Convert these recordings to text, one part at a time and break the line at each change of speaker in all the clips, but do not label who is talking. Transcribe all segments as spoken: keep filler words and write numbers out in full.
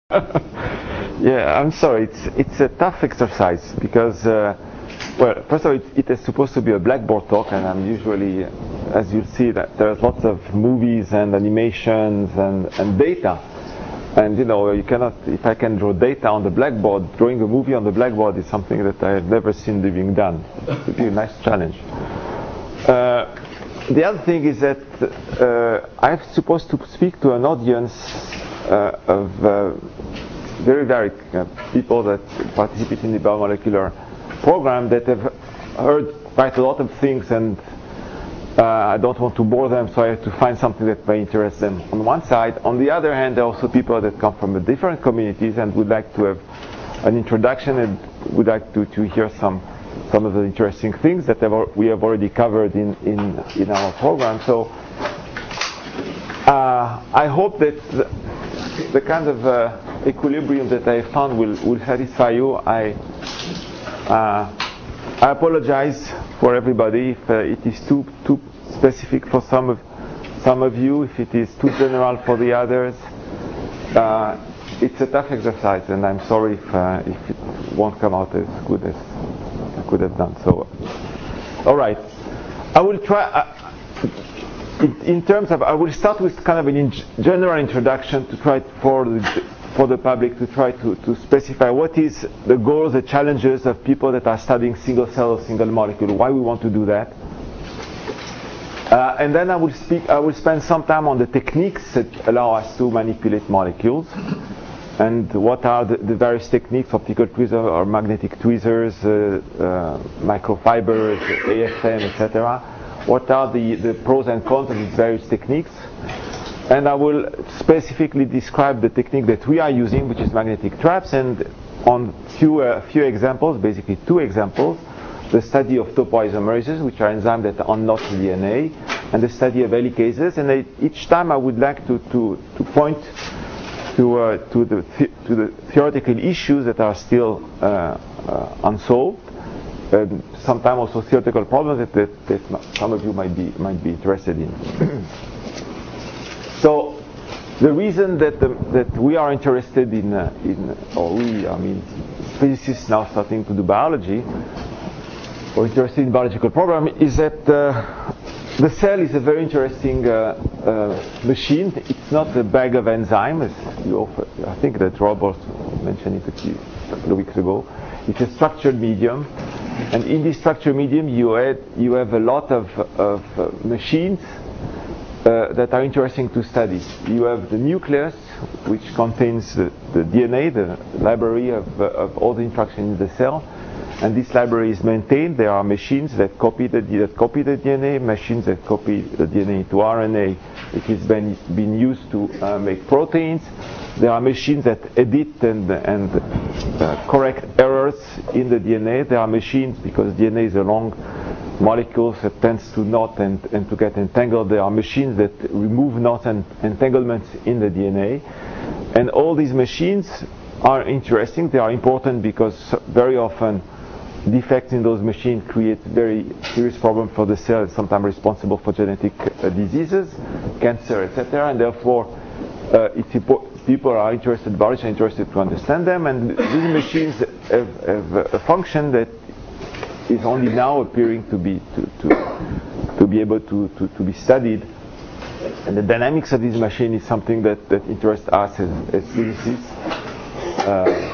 Yeah, I'm sorry. It's it's a tough exercise because, uh, well, first of all, it, it is supposed to be a Blackboard talk, and I'm usually, as you'll see, that there's lots of movies and animations and and data, and you know you cannot. If I can draw data on the Blackboard, drawing a movie on the Blackboard is something that I have never seen being done. It would be a nice challenge. Uh, the other thing is that uh, I'm supposed to speak to an audience uh, of uh, very varied uh, people that participate in the biomolecular program that have heard quite a lot of things, and uh, I don't want to bore them, so I have to find something that may interest them on one side. On the other hand, there are also people that come from different communities and would like to have an introduction and would like to, to hear some some of the interesting things that have, we have already covered in, in, in our program. So uh, I hope that the, the kind of uh, equilibrium that I found will, will satisfy you. I uh, I apologize for everybody if uh, it is too too specific for some of some of you, if it is too general for the others. Uh, it's a tough exercise, and I'm sorry if uh, if it won't come out as good as I could have done. So, all right, I will try. Uh, in, in terms of, I will start with kind of an in general introduction to try for the, for the public to try to, to specify what is the goals, the challenges of people that are studying single cell or single molecule, why we want to do that. Uh, and then I will speak. I will spend some time on the techniques that allow us to manipulate molecules, and what are the, the various techniques: optical tweezers or magnetic tweezers, uh, uh, microfibers, A F M, et cetera. What are the, the pros and cons of these various techniques? And I will specifically describe the technique that we are using, which is magnetic traps, and on few uh, few examples, basically two examples: the study of topoisomerases, which are enzymes that unknot the D N A, and the study of helicases. And I, each time I would like to to, to point to uh, to the th to the theoretical issues that are still uh, uh, unsolved, and sometimes also theoretical problems that, that, that some of you might be might be interested in. So, the reason that the, that we are interested in uh, in or we I mean physicists now starting to do biology or interested in biological program is that uh, the cell is a very interesting uh, uh, machine. It's not a bag of enzymes, as you offer. I think that Robert mentioned it a few a couple of weeks ago. It's a structured medium, and in this structured medium you add, you have a lot of, of uh, machines uh, that are interesting to study. You have the nucleus, which contains the, the D N A, the library of, uh, of all the instructions in the cell. And this library is maintained. There are machines that copy the that copy the D N A, machines that copy the D N A into R N A. It has been been used to uh, make proteins. There are machines that edit and and uh, correct errors in the D N A. There are machines, because D N A is a long molecule that tends to knot and and to get entangled. There are machines that remove knots and entanglements in the D N A, and all these machines are interesting. They are important because very often defects in those machines create very serious problems for the cell, and sometimes responsible for genetic uh, diseases, cancer, et cetera. And therefore, uh, it's people are interested, biologists are interested to understand them. And these machines have, have a function that is only now appearing to be to to, to be able to, to to be studied. And the dynamics of this machine is something that that interests us as, as physicists Uh,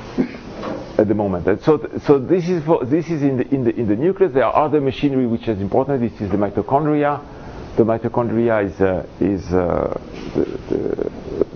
at the moment. And so, so this is for, this is in the in the in the nucleus. There are other machinery which is important. This is the mitochondria. The mitochondria is uh, is uh, the, the,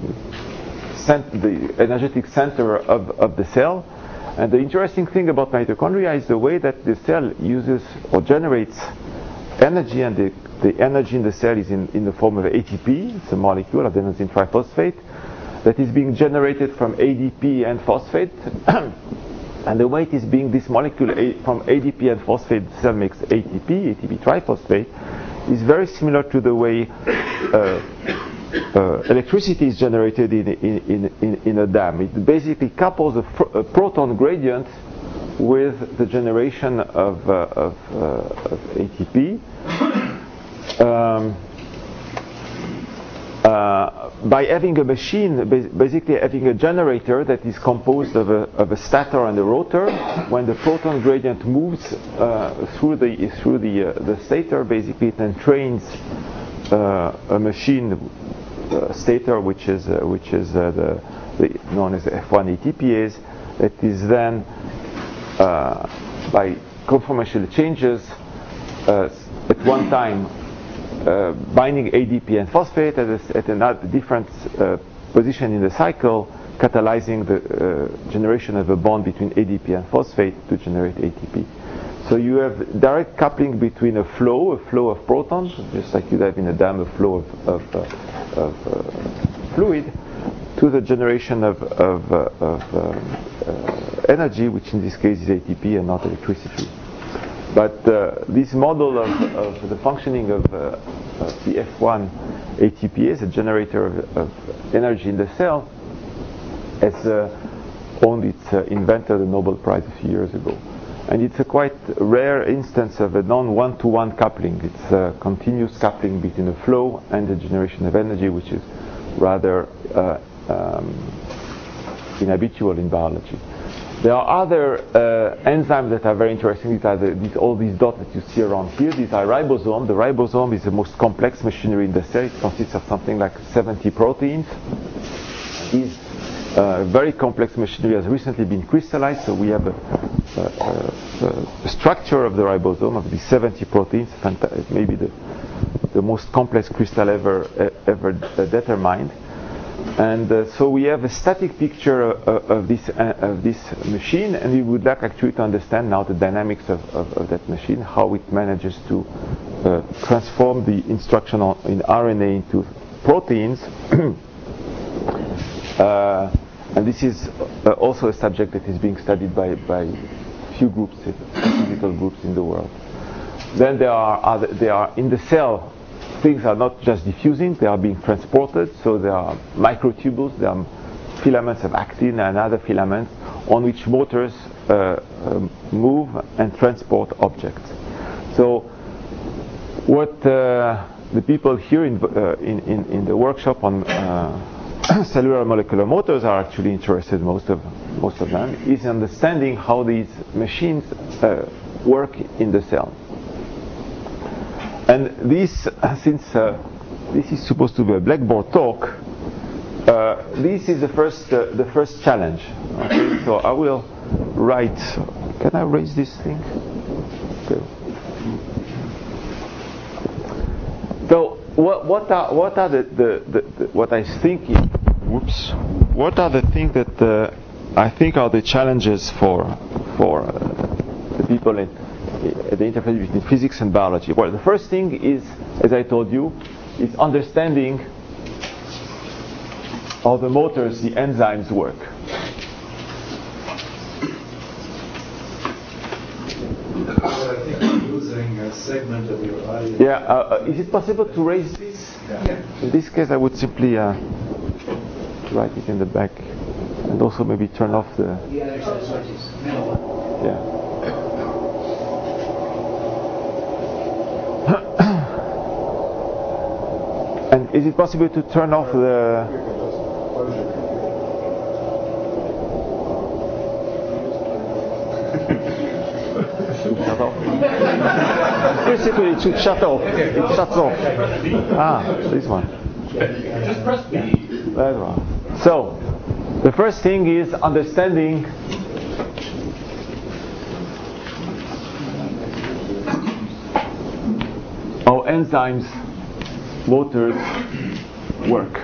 cent the energetic center of of the cell. And the interesting thing about mitochondria is the way that the cell uses or generates energy, and the the energy in the cell is in in the form of A T P. It's a molecule, adenosine triphosphate, that is being generated from A D P and phosphate. And the way it is being, this molecule a, from A D P and phosphate, the cell makes A T P, A T P triphosphate, is very similar to the way uh, uh, electricity is generated in, in, in, in a dam. It basically couples a, a proton gradient with the generation of, uh, of, uh, of A T P. Um, uh, by having a machine, basically having a generator that is composed of a, of a stator and a rotor. When the proton gradient moves uh, through the through the uh, the stator, basically it entrains uh, a machine uh, stator, which is uh, which is uh, the, the known as F one A T P As. That is then uh, by conformational changes uh, at one time uh, binding A D P and phosphate at, a, at another different uh, position in the cycle, catalyzing the uh, generation of a bond between A D P and phosphate to generate A T P. So you have direct coupling between a flow, a flow of protons, just like you'd have in a dam, a flow of, of, uh, of uh, fluid, to the generation of, of, uh, of uh, uh, energy, which in this case is A T P and not electricity. But uh, this model of, of the functioning of, uh, of the F one A T P as a generator of, of energy in the cell has uh, owned its uh, inventor the Nobel Prize a few years ago. And it's a quite rare instance of a non-one-to-one coupling. It's a continuous coupling between a flow and the generation of energy, which is rather uh, um, inhabitual in biology. There are other uh, enzymes that are very interesting. These are the, these, all these dots that you see around here. These are ribosomes. The ribosome is the most complex machinery in the cell. It consists of something like seventy proteins. These uh, very complex machinery has recently been crystallized, so we have a, a, a, a structure of the ribosome of these seventy proteins. Maybe the, the most complex crystal ever ever determined. And uh, so we have a static picture of, of this uh, of this machine, and we would like actually to understand now the dynamics of, of, of that machine, how it manages to uh, transform the instruction on, in R N A into proteins. uh, and this is uh, also a subject that is being studied by by few groups, physical groups in the world. Then there are other, there are in the cell. Things are not just diffusing, they are being transported, so there are microtubules, there are filaments of actin and other filaments on which motors uh, uh, move and transport objects. So what uh, the people here in, uh, in, in, in the workshop on uh, cellular molecular motors are actually interested, most of, most of them, is understanding how these machines uh, work in the cell. And this, since uh, this is supposed to be a Blackboard talk, uh, this is the first uh, the first challenge. Okay, so I will write. Can I raise this thing? Okay. So what what are what are the, the, the, the what I think? Is, whoops. What are the things that uh, I think are the challenges for for uh, the people in the interface between physics and biology? Well, the first thing is, as I told you, is understanding how the motors, the enzymes work.
I think you're losing a segment of your audio.
Yeah, uh, is it possible to raise this?
Yeah.
In this case, I would simply uh, write it in the back, and also maybe turn off the. Yeah. And is it possible to turn off the? Shut off. Basically, it should shut off. It shuts off. Ah, this one.
Just press B.
That one. So, the first thing is understanding how enzymes, motors work.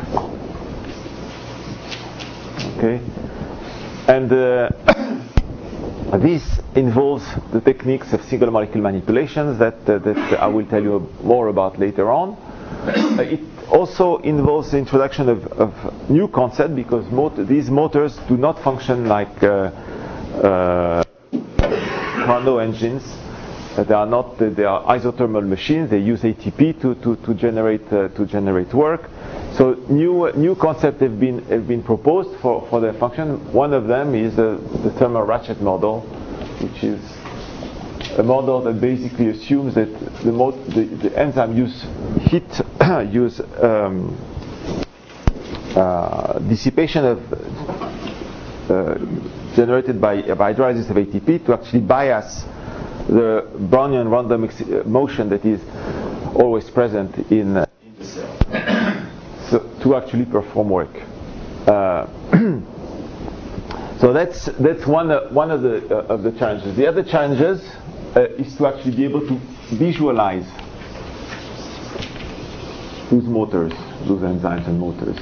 Okay, and uh, this involves the techniques of single molecule manipulations that uh, that I will tell you more about later on. Uh, it also involves the introduction of, of new concepts, because mot- these motors do not function like uh, uh, Carnot engines. Uh, they are not. Uh, they are isothermal machines. They use A T P to to to generate uh, to generate work. So new uh, new concepts have been have been proposed for, for their function. One of them is uh, the thermal ratchet model, which is a model that basically assumes that the, mo- the, the enzyme use heat use um, uh, dissipation of uh, generated by, by hydrolysis of A T P to actually bias the Brownian random ex- motion that is always present in, uh, in the cell, so to actually perform work. Uh, so that's that's one uh, one of the uh, of the challenges. The other challenges uh, is to actually be able to visualize those motors, those enzymes and motors.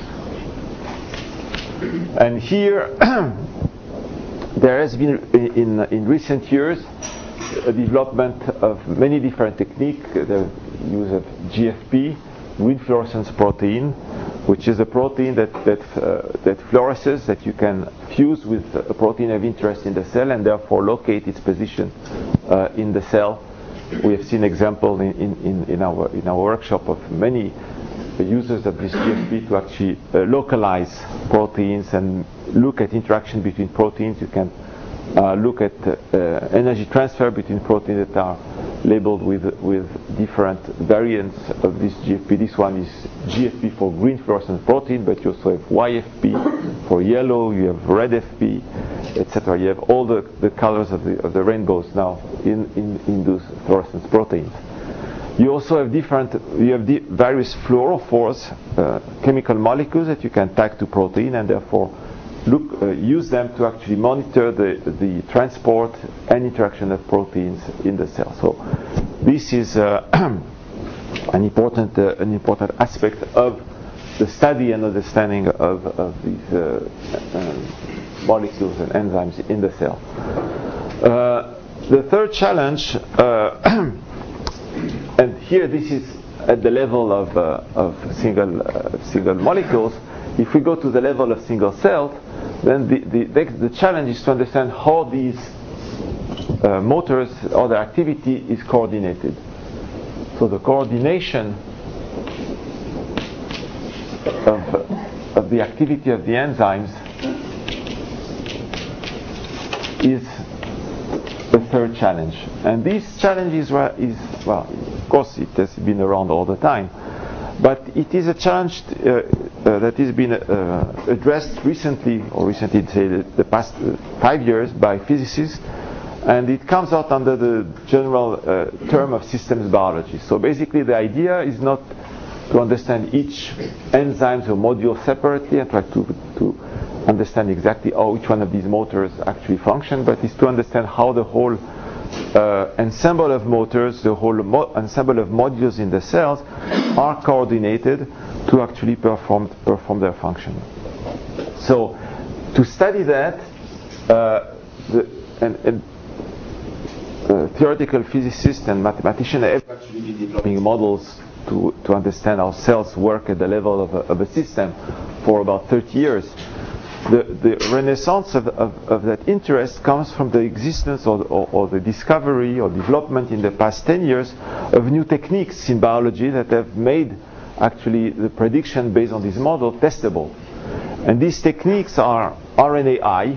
And here, there has been in in recent years a development of many different techniques. The use of G F P, green fluorescence protein, which is a protein that that uh, that fluoresces, that you can fuse with a protein of interest in the cell and therefore locate its position uh, in the cell. We have seen examples in, in, in our in our workshop of many users of this G F P to actually uh, localize proteins and look at interaction between proteins. You can uh, look at uh, uh, energy transfer between proteins that are labeled with with different variants of this G F P. This one is G F P for green fluorescent protein, but you also have Y F P for yellow, you have red F P, et cetera. You have all the, the colors of the of the rainbows now in, in, in those fluorescence proteins. You also have different, you have the various fluorophores, uh, chemical molecules that you can tag to protein and therefore look, uh, use them to actually monitor the, the transport and interaction of proteins in the cell. So this is uh, an important uh, an important aspect of the study and understanding of, of these uh, uh, molecules and enzymes in the cell. Uh, the third challenge, uh, and here this is at the level of, uh, of single uh, single molecules. If we go to the level of single cells, then the, the, the challenge is to understand how these uh, motors or their activity is coordinated. So the coordination of, of the activity of the enzymes is the third challenge. And this challenge is, is, well, of course it has been around all the time, but it is a challenge uh, uh, that has been uh, addressed recently, or recently, say the, the past uh, five years by physicists, and it comes out under the general uh, term of systems biology. So basically the idea is not to understand each enzyme or module separately and try to, to understand exactly how each one of these motors actually function, but is to understand how the whole uh, ensemble of motors, the whole mo- ensemble of modules in the cells are coordinated to actually perform perform their function. So to study that, uh, the, and, and uh, theoretical physicists and mathematicians have actually been developing models to, to understand how cells work at the level of a, of a system for about thirty years. The, the renaissance of, of, of that interest comes from the existence or, or, or the discovery or development in the past ten years of new techniques in biology that have made actually the prediction based on this model testable. And these techniques are R N A I.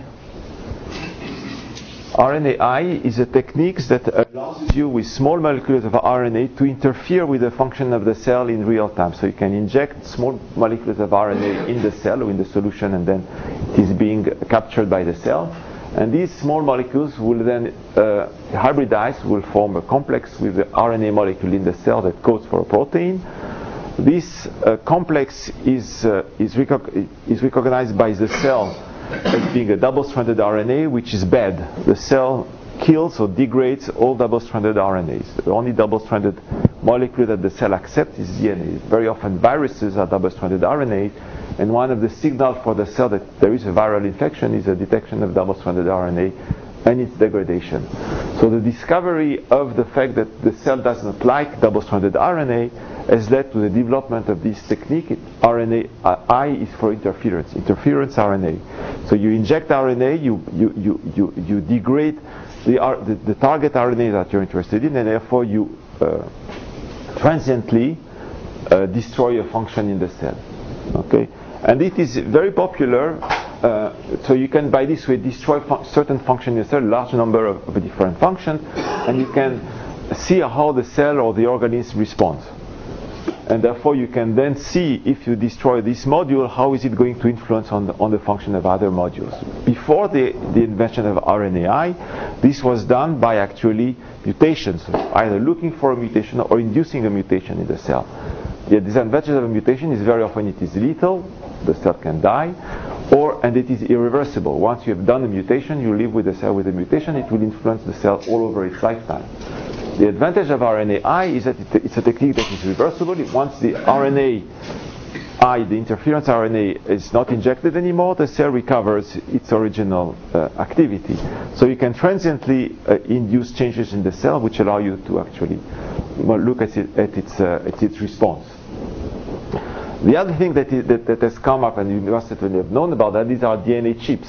R N A I is a technique that allows you with small molecules of R N A to interfere with the function of the cell in real time. So you can inject small molecules of R N A in the cell or in the solution, and then it is being captured by the cell. And these small molecules will then uh, hybridize, will form a complex with the R N A molecule in the cell that codes for a protein. This uh, complex is, uh, is, recog- is recognized by the cell as being a double-stranded R N A, which is bad. The cell kills or degrades all double-stranded R N As. The only double-stranded molecule that the cell accepts is D N A. Very often viruses are double-stranded R N As, and one of the signals for the cell that there is a viral infection is a detection of double-stranded R N A and its degradation. So the discovery of the fact that the cell does not like double-stranded R N A has led to the development of this technique. R N A uh, I is for interference, interference R N A. So you inject R N A, you you you you, you degrade the, R, the the target R N A that you're interested in, and therefore you uh, transiently uh, destroy a function in the cell. Okay, and it is very popular. Uh, so you can, by this way, destroy fun- certain function in the cell, large number of, of different functions, and you can see how the cell or the organism responds. and therefore you can then see if you destroy this module, how is it going to influence on the, on the function of other modules. Before the, the invention of R N A I, this was done by actually mutations, either looking for a mutation or inducing a mutation in the cell. The disadvantage of a mutation is very often it is lethal, the cell can die, or and it is irreversible. Once you have done a mutation, you live with the cell with a mutation, it will influence the cell all over its lifetime. The advantage of R N A I is that it, it's a technique that is reversible. Once the R N A I, the interference R N A, is not injected anymore, the cell recovers its original uh, activity. So you can transiently uh, induce changes in the cell which allow you to actually well, look at, it, at, its, uh, at its response. The other thing that, is, that, that has come up, and you must have known about that, these are D N A chips.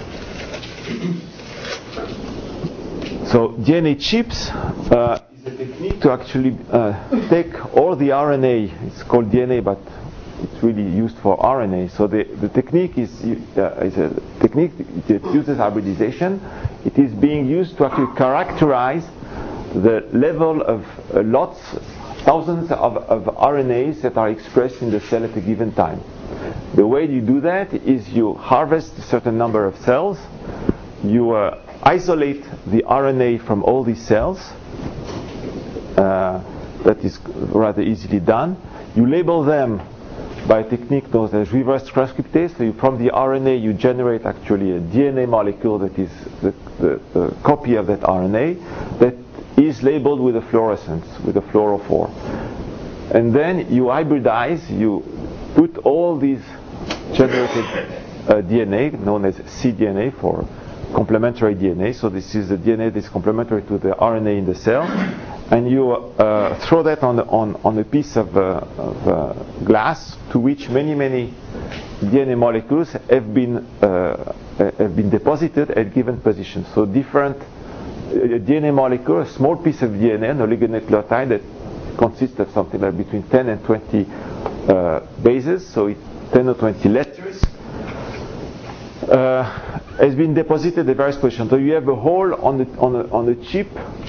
So D N A chips uh, is a technique to actually uh, take all the R N A, it's called D N A, but it's really used for R N A. So the, the technique is, uh, is a technique that uses hybridization. It is being used to actually characterize the level of uh, lots, thousands of, of R N As that are expressed in the cell at a given time. The way you do that is you harvest a certain number of cells, you uh, isolate the R N A from all these cells. Uh, that is rather easily done. You label them by a technique known as reverse transcriptase. So you, from the R N A you generate actually a D N A molecule that is the, the, the copy of that R N A that is labeled with a fluorescence, with a fluorophore. And then you hybridize, you put all these generated uh, D N A, known as cDNA for complementary D N A. So this is the D N A that is complementary to the R N A in the cell. And you uh, throw that on, the, on, on a piece of, uh, of uh, glass to which many, many D N A molecules have been, uh, have been deposited at given positions. So different uh, D N A molecule, a small piece of D N A, an oligonucleotide that consists of something like between ten and twenty uh, bases, so it's ten or twenty letters, uh, has been deposited at various positions. So you have a hole on the, on the, on the chip.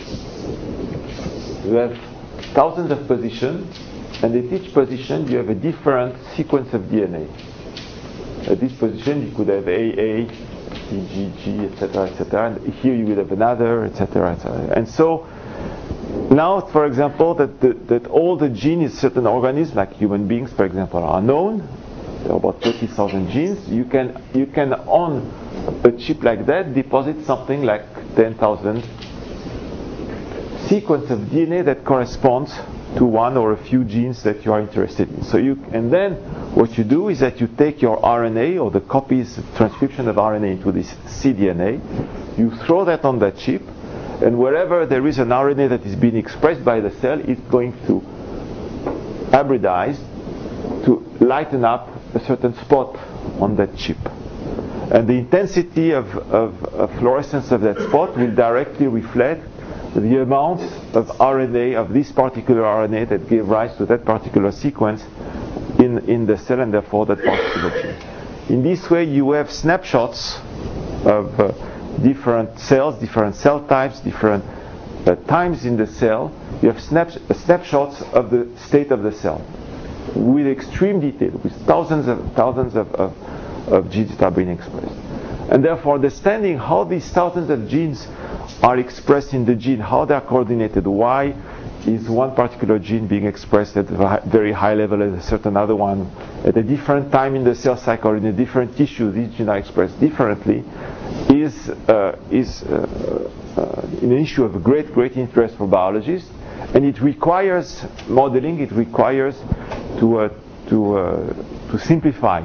You have thousands of positions, and at each position you have a different sequence of D N A. At this position you could have A A, G G, G, et cetera, et cetera. And here you will have another, et cetera, et cetera. And so now, for example, that, the, that all the genes in certain organisms, like human beings, for example, are known. There are about thirty thousand genes. You can you can on a chip like that deposit something like ten thousand sequence of D N A that corresponds to one or a few genes that you are interested in. So you, and then what you do is that you take your R N A or the copies, transcription of R N A into this cDNA, you throw that on that chip, and wherever there is an R N A that is being expressed by the cell, it's going to hybridize to lighten up a certain spot on that chip. And the intensity of, of, of fluorescence of that spot will directly reflect the amount of R N A, of this particular R N A that gave rise to that particular sequence in, in the cell, and therefore that particular gene. In this way you have snapshots of uh, different cells, different cell types, different uh, times in the cell. You have snaps, uh, snapshots of the state of the cell with extreme detail, with thousands of thousands of, of, of genes that are being expressed. And therefore understanding how these thousands of genes are expressed in the gene, how they are coordinated, why is one particular gene being expressed at a very high level and a certain other one at a different time in the cell cycle, in a different tissue, these genes are expressed differently, is, uh, is uh, uh, an issue of great, great interest for biologists. And it requires modeling, it requires to, uh, to, uh, to simplify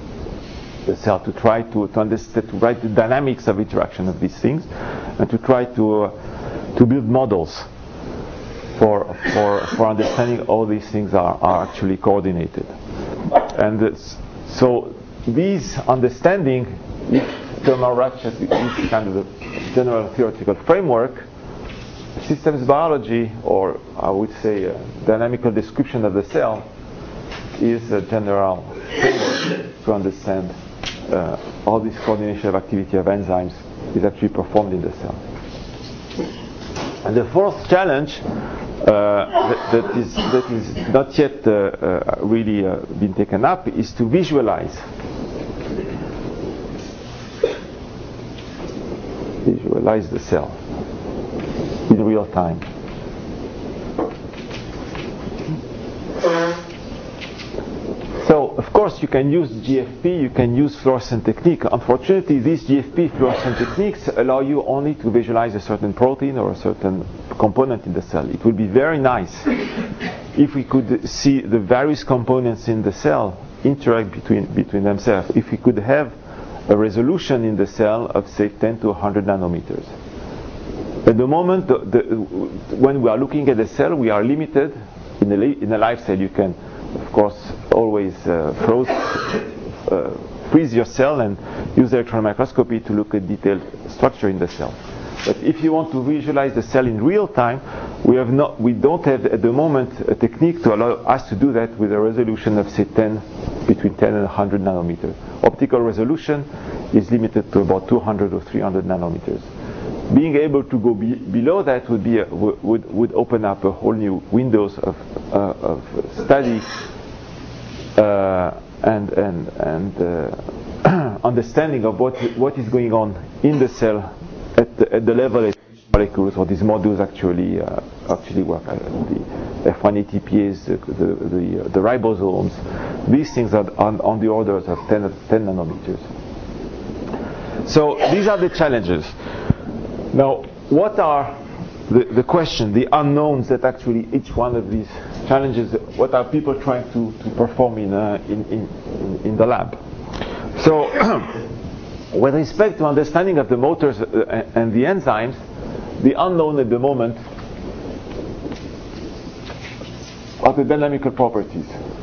the cell, to try to, to understand, to write the dynamics of interaction of these things, and to try to uh, to build models for for for understanding all these things are, are actually coordinated. And this, so these understanding, if Thomas Ratchet is kind of the general theoretical framework, systems biology, or I would say a dynamical description of the cell, is a general framework to understand Uh, all this coordination of activity of enzymes is actually performed in the cell. And the fourth challenge that, that is that is not yet uh, uh, really uh, been taken up is to visualize visualize the cell in real time. So, of course, you can use G F P, you can use fluorescent technique. Unfortunately, these G F P fluorescent techniques allow you only to visualize a certain protein or a certain component in the cell. It would be very nice if we could see the various components in the cell interact between, between themselves. If we could have a resolution in the cell of, say, ten to one hundred nanometers. At the moment, the, the, when we are looking at the cell, we are limited. In a, in a live cell, you can, of course, always uh, froze, uh, freeze your cell and use electron microscopy to look at detailed structure in the cell. But if you want to visualize the cell in real time, we have not, we don't have at the moment a technique to allow us to do that with a resolution of, say, ten, between ten and one hundred nanometers. Optical resolution is limited to about two hundred or three hundred nanometers. Being able to go be below that would be a, would would open up a whole new windows of uh, of study uh, and and and uh, understanding of what what is going on in the cell at the, at the level of molecules or these modules actually uh, actually work. Uh, the F one A T P As, the the, the, uh, the ribosomes, these things are on, on the orders of ten nanometers. So these are the challenges. Now, what are the, the question, the unknowns that actually each one of these challenges, what are people trying to, to perform in, uh, in, in, in the lab? So, with respect to understanding of the motors uh, and the enzymes, the unknown at the moment are the dynamical properties.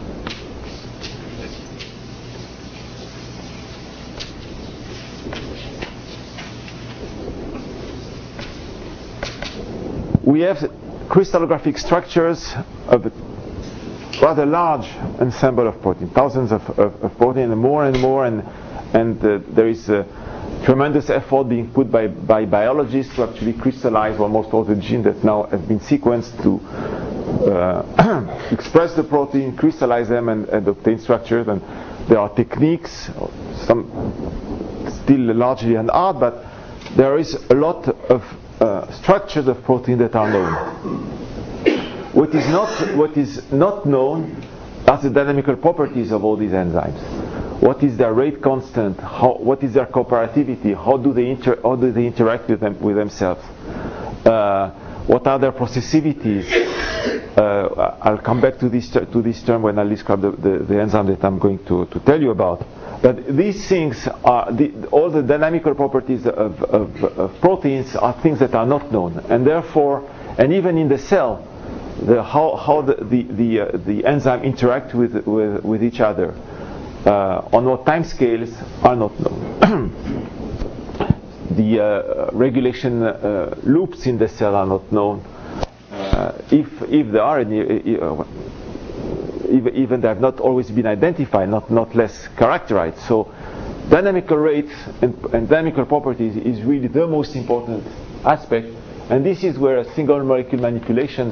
We have crystallographic structures of a rather large ensemble of protein, thousands of, of, of protein, and more and more, and and uh, there is a tremendous effort being put by, by biologists to actually crystallize almost all the genes that now have been sequenced to uh, express the protein, crystallize them, and, and obtain structures. And there are techniques, some still largely an art, but there is a lot of Uh, structures of protein that are known. What is not what is not known are the dynamical properties of all these enzymes. What is their rate constant? How, what is their cooperativity? How do they inter, how do they interact with them with themselves? Uh, what are their processivities? Uh, I'll come back to this to this term when I describe the, the, the enzyme that I'm going to, to tell you about. But these things are the, all the dynamical properties of, of, of proteins are things that are not known, and therefore, and even in the cell, the, how how the the the, uh, the enzyme interact with with, with each other uh, on what time scales are not known. The uh, regulation uh, loops in the cell are not known. Uh, if if there are any. Uh, Even, even they have not always been identified, not, not less characterized. So dynamical rates and, and dynamical properties is really the most important aspect, and this is where single molecule manipulations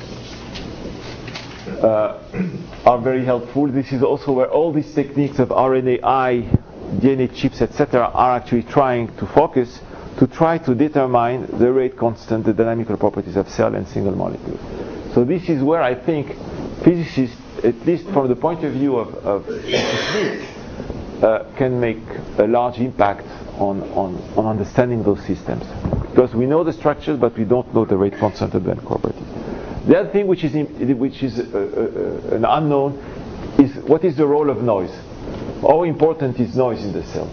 uh, are very helpful. This is also where all these techniques of R N A I, D N A chips, et cetera are actually trying to focus to try to determine the rate constant, the dynamical properties of cell and single molecules. So this is where I think physicists, at least from the point of view of, of technique, uh, can make a large impact on, on, on understanding those systems. Because we know the structures, but we don't know the rate constant of the properties. The other thing which is, in, which is uh, uh, an unknown is what is the role of noise? How important is noise in the cell?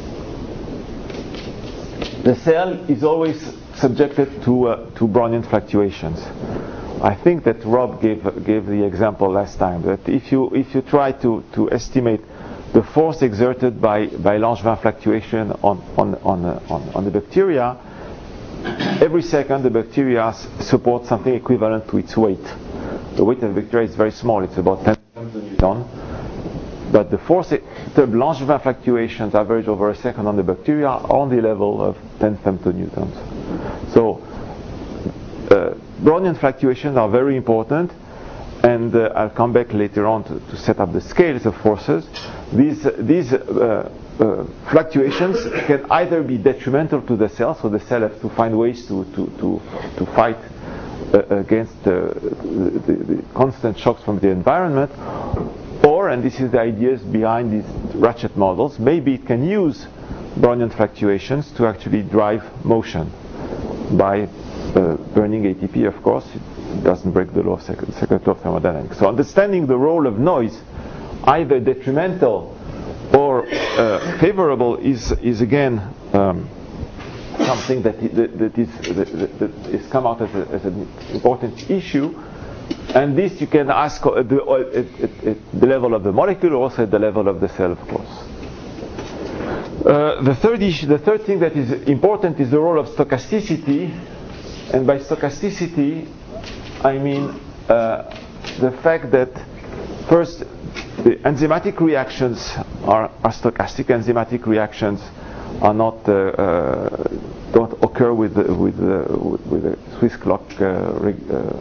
The cell is always subjected to, uh, to Brownian fluctuations. I think that Rob gave gave the example last time that if you if you try to, to estimate the force exerted by, by Langevin fluctuation on on on, uh, on on the bacteria, every second the bacteria support something equivalent to its weight. The weight of the bacteria is very small; it's about ten newtons. But the force, the Langevin fluctuations average over a second on the bacteria are on the level of ten femtonewtons. So. Uh, Brownian fluctuations are very important, and uh, I'll come back later on to, to set up the scales of forces. These, these uh, uh, fluctuations can either be detrimental to the cell, so the cell has to find ways to, to, to, to fight uh, against uh, the, the, the constant shocks from the environment, or, and this is the ideas behind these ratchet models, maybe it can use Brownian fluctuations to actually drive motion by uh, burning A T P. Of course, it doesn't break the law of second, second law of thermodynamics. So understanding the role of noise, either detrimental or uh, favorable, is is again um, something that that, that is that, that is come out as, a, as an important issue. And this you can ask at the, at, at, at the level of the molecule, or also at the level of the cell, of course. Uh, the third issue, the third thing that is important is the role of stochasticity, and by stochasticity, I mean uh, the fact that first the enzymatic reactions are, are stochastic. Enzymatic reactions are not uh, uh, don't occur with the, with the, with the Swiss clock uh, reg, uh,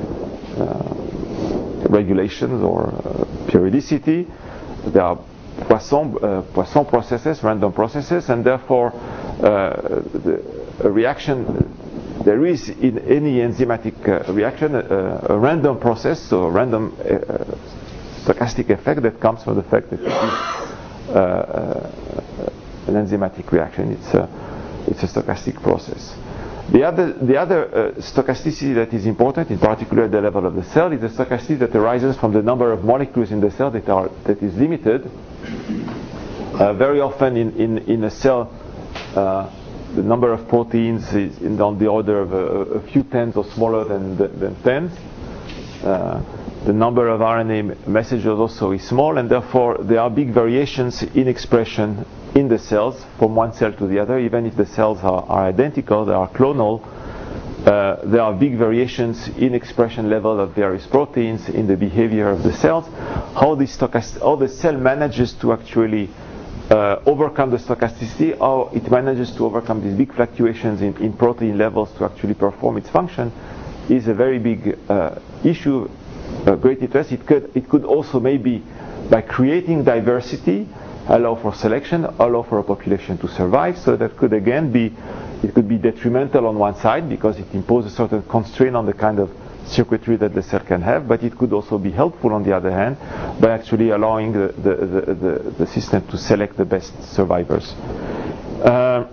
uh, regulations or uh, periodicity. They are Poisson, uh, Poisson processes, random processes, and therefore uh, the a reaction, there is in any enzymatic uh, reaction a, a random process, so a random uh, stochastic effect that comes from the fact that it is uh, uh, an enzymatic reaction. It's a, it's a stochastic process. The other, the other uh, stochasticity that is important, in particular at the level of the cell, is the stochasticity that arises from the number of molecules in the cell that are that is limited. Uh, very often in, in, in a cell, uh, the number of proteins is in, on the order of a, a few tens or smaller than, than tens. Uh, the number of R N A messages also is small, and therefore there are big variations in expression in the cells from one cell to the other. Even if the cells are, are identical, they are clonal, uh, there are big variations in expression level of various proteins, in the behavior of the cells. How, this stochast- how the cell manages to actually uh, overcome the stochasticity, how it manages to overcome these big fluctuations in, in protein levels to actually perform its function, is a very big uh, issue, uh, great interest. It could, it could also maybe, by creating diversity, allow for selection, allow for a population to survive. So that could again be, it could be detrimental on one side because it imposes a certain constraint on the kind of circuitry that the cell can have, but it could also be helpful on the other hand by actually allowing the, the, the, the, the system to select the best survivors. Uh,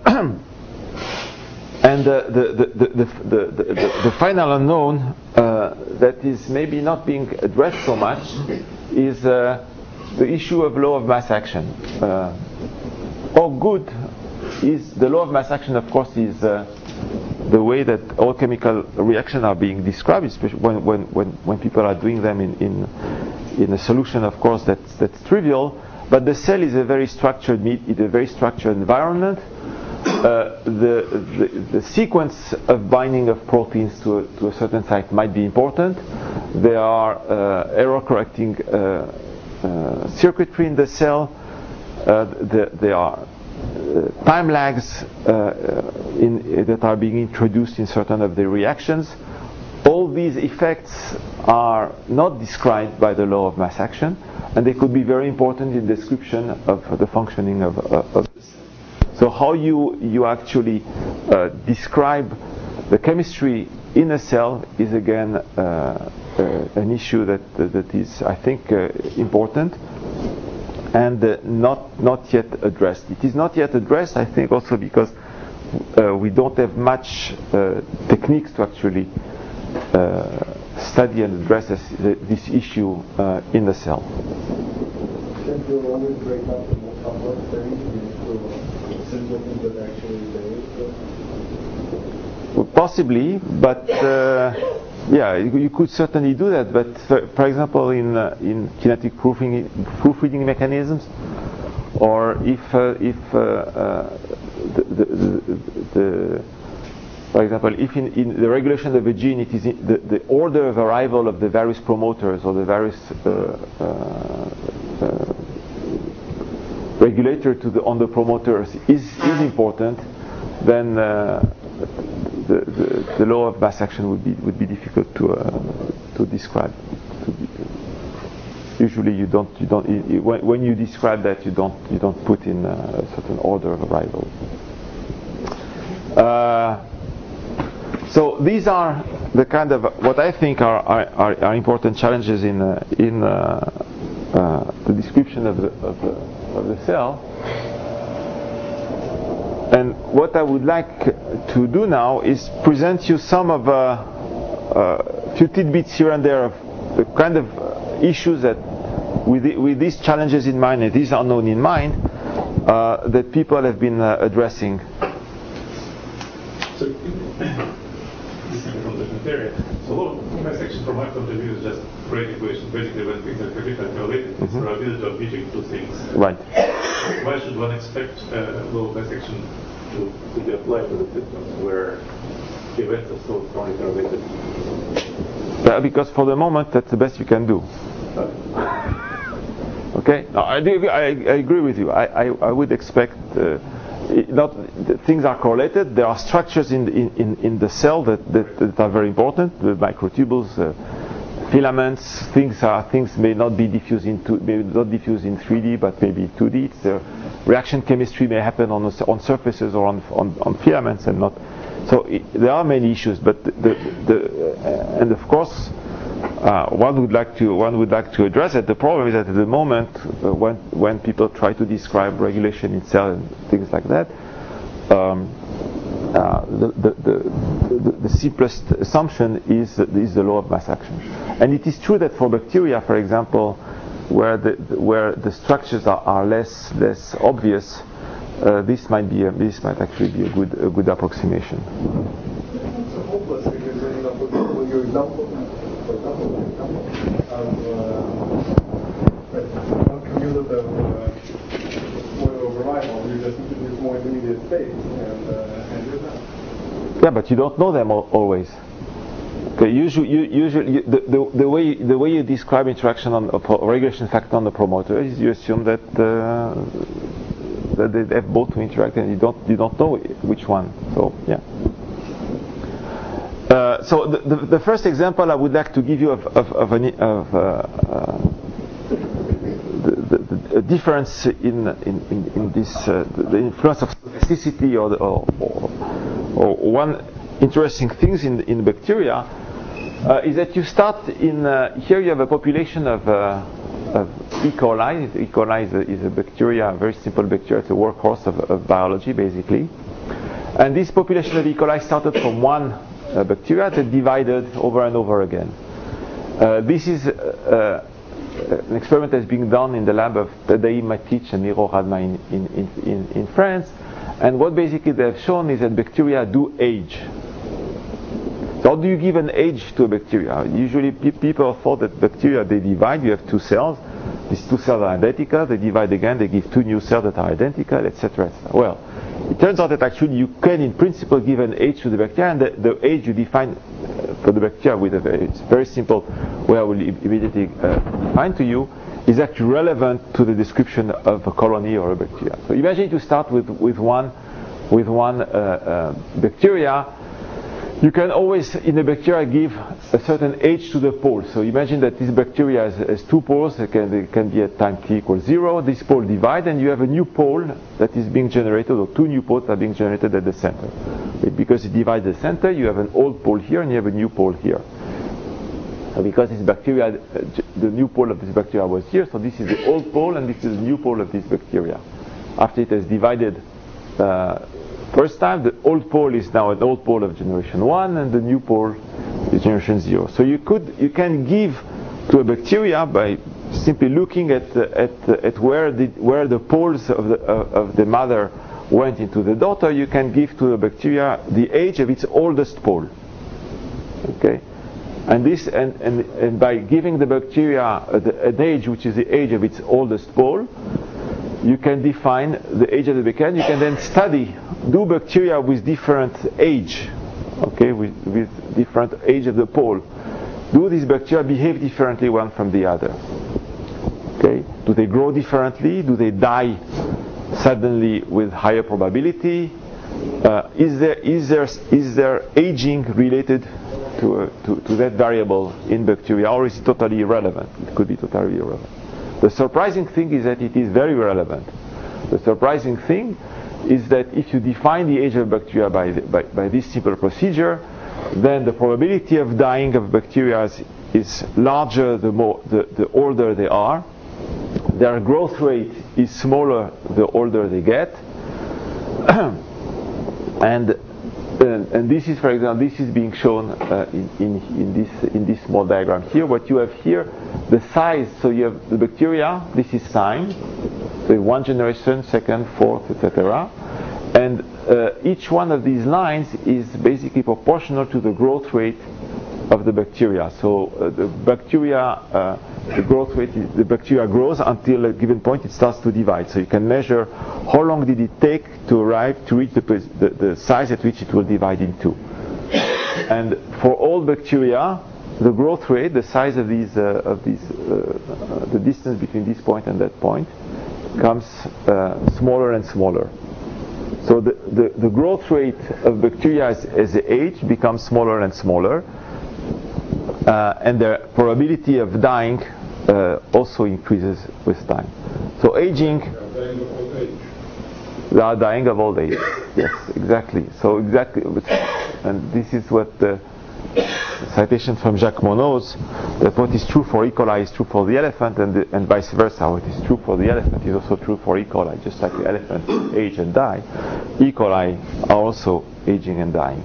and uh, the, the, the, the, the, the, the final unknown uh, that is maybe not being addressed so much is uh, the issue of law of mass action. Uh, how good is the law of mass action? Of course, is uh, the way that all chemical reactions are being described, especially when when, when, when people are doing them in, in in a solution. Of course, that's that's trivial. But the cell is a very structured meat, it's a very structured environment. Uh, the, the the sequence of binding of proteins to a, to a certain site might be important. There are uh, error correcting Uh, Uh, circuitry in the cell. Uh, the, there are uh, time lags uh, in, uh, that are being introduced in certain of the reactions. All these effects are not described by the law of mass action, and they could be very important in description of uh, the functioning of, uh, of the cell. So how you you actually uh, describe the chemistry in a cell is again uh, uh, an issue that uh, that is, I think, uh, important and uh, not not yet addressed. It is not yet addressed, I think, also because uh, we don't have much uh, techniques to actually uh, study and address this, this issue uh, in the cell.
Since you'll always break up the more complex things into simple things that actually vary.
Possibly, but uh, yeah, you, you could certainly do that. But for, for example, in uh, in kinetic proofing, proofreading mechanisms, or if uh, if uh, uh, the, the, the, the for example, if in, in the regulation of a gene, it is in the, the order of arrival of the various promoters or the various uh, uh, uh, regulator to the on the promoters is is important, then. Uh, the, the, the law of mass action would be would be difficult to uh, to describe. To be, usually, you don't you don't you, you, when, when you describe that, you don't you don't put in a certain order of arrival. Uh, so these are the kind of what I think are are, are important challenges in uh, in uh, uh, the description of the of the, of the cell. And what I would like to do now is present you some of a uh, uh, few tidbits here and there of the kind of issues that, with the, with these challenges in mind and these unknown in mind, uh, that people have been uh, addressing.
So, this is from the criteria. So, law of mass action, from my point of view, is just great equation. Basically, when things are chemically correlated, it's
Mm-hmm.
probability of meeting two things.
Right.
Why should one expect uh, law of mass action to, to be applied to the systems where events are so strongly correlated?
Uh, because for the moment, that's the best you can do. Okay, no, I, do, I, I agree with you. I, I, I would expect uh, it not the things are correlated. There are structures in the, in, in the cell that, that, that are very important. The microtubules, uh, filaments. Things are things may not be diffused into may not diffuse in three D, but maybe two D. It's, uh, reaction chemistry may happen on a, on surfaces or on, on on filaments and not. So it, there are many issues, but the, the, the uh, and of course. Uh, one would like to one would like to address it. The problem is that at the moment, uh, when when people try to describe regulation in cell and things like that, um, uh, the, the, the, the the simplest assumption is is the law of mass action. And it is true that for bacteria, for example, where the where the structures are, are less less obvious, uh, this might be a, this might actually be a good a good approximation.
It's hopeless because you know when you're example. For example, the example of uh, one cumulative uh, point of arrival, you just introduce more intermediate states, and uh, and you're done.
Yeah, but you don't know them al- always. Okay, usually, you, usually you, the, the, the way the way you describe interaction on a pro- regulation factor on the promoter is you assume that uh, that they have both to interact, and you don't you don't know which one. So yeah. Uh, so the, the, the first example I would like to give you of, of, of, an, of uh, uh, the, the, the a difference in in, in, in this uh, the, the influence of plasticity or, the, or, or or one interesting things in in bacteria uh, is that you start in uh, here you have a population of, uh, of E. coli. E. coli is a, is a bacteria, a very simple bacteria. It's a workhorse of, of biology basically, and this population of E. coli started from one Uh, bacteria that divided over and over again. Uh, this is uh, uh, an experiment that's being done in the lab of Tadei Matic and Miro Radma in, in, in, in France. And what basically they've shown is that bacteria do age. So how do you give an age to a bacteria? Usually pe- people thought that bacteria, they divide, you have two cells. These two cells are identical, they divide again, they give two new cells that are identical, et cetera et cetera. Well, it turns out that actually you can in principle give an age to the bacteria, and the, the age you define uh, for the bacteria with a very, it's very simple way I will immediately uh, define to you, is actually relevant to the description of a colony or a bacteria. So imagine to start with, with one, with one uh, uh, bacteria. You can always, in a bacteria, give a certain age to the pole. So imagine that this bacteria has, has two poles. It can, it can be at time t equals zero. This pole divide, and you have a new pole that is being generated, or two new poles are being generated at the center. Because it divides the center, you have an old pole here, and you have a new pole here. So because this bacteria, the new pole of this bacteria was here, so this is the old pole, and this is the new pole of this bacteria. After it has divided uh, first time, the old pole is now an old pole of generation one, and the new pole is generation zero. So you could, you can give to a bacteria by simply looking at the, at the, at where the where the poles of the uh, of the mother went into the daughter. You can give to the bacteria the age of its oldest pole. Okay, and this and and, and by giving the bacteria the, an age which is the age of its oldest pole, you can define the age of the bacteria. You can then study, do bacteria with different age, okay, with, with different age of the pole. Do these bacteria behave differently one from the other? Okay, do they grow differently? Do they die suddenly with higher probability? uh, is there is there is there aging related to, uh, to to that variable in bacteria, or is it totally irrelevant? It could be totally irrelevant. The surprising thing is that it is very relevant. The surprising thing is that if you define the age of bacteria by, the, by, by this simple procedure, then the probability of dying of bacteria is, is larger the more the, the older they are. Their growth rate is smaller the older they get. and, and and this is, for example, this is being shown uh, in, in, in this in this small diagram here. What you have here, the size. So you have the bacteria. This is time. So one generation, second, fourth, et cetera. And uh, each one of these lines is basically proportional to the growth rate of the bacteria. So uh, the bacteria, uh, the growth rate, is, the bacteria grows until a given point it starts to divide. So you can measure how long did it take to arrive to reach the, the, the size at which it will divide in two. And for all bacteria, the growth rate, the size of these, uh, of these, uh, uh, the distance between this point and that point, becomes uh, smaller and smaller. So the, the, the growth rate of bacteria as, as they age becomes smaller and smaller, uh, and their probability of dying uh, also increases with time. So aging, they are dying of old age. Yes, exactly. So exactly, and this is what the citation from Jacques Monod's, that what is true for E. coli is true for the elephant, and, the, and vice versa. What is true for the elephant is also true for E. coli. Just like the elephant age and die, E. coli are also aging and dying.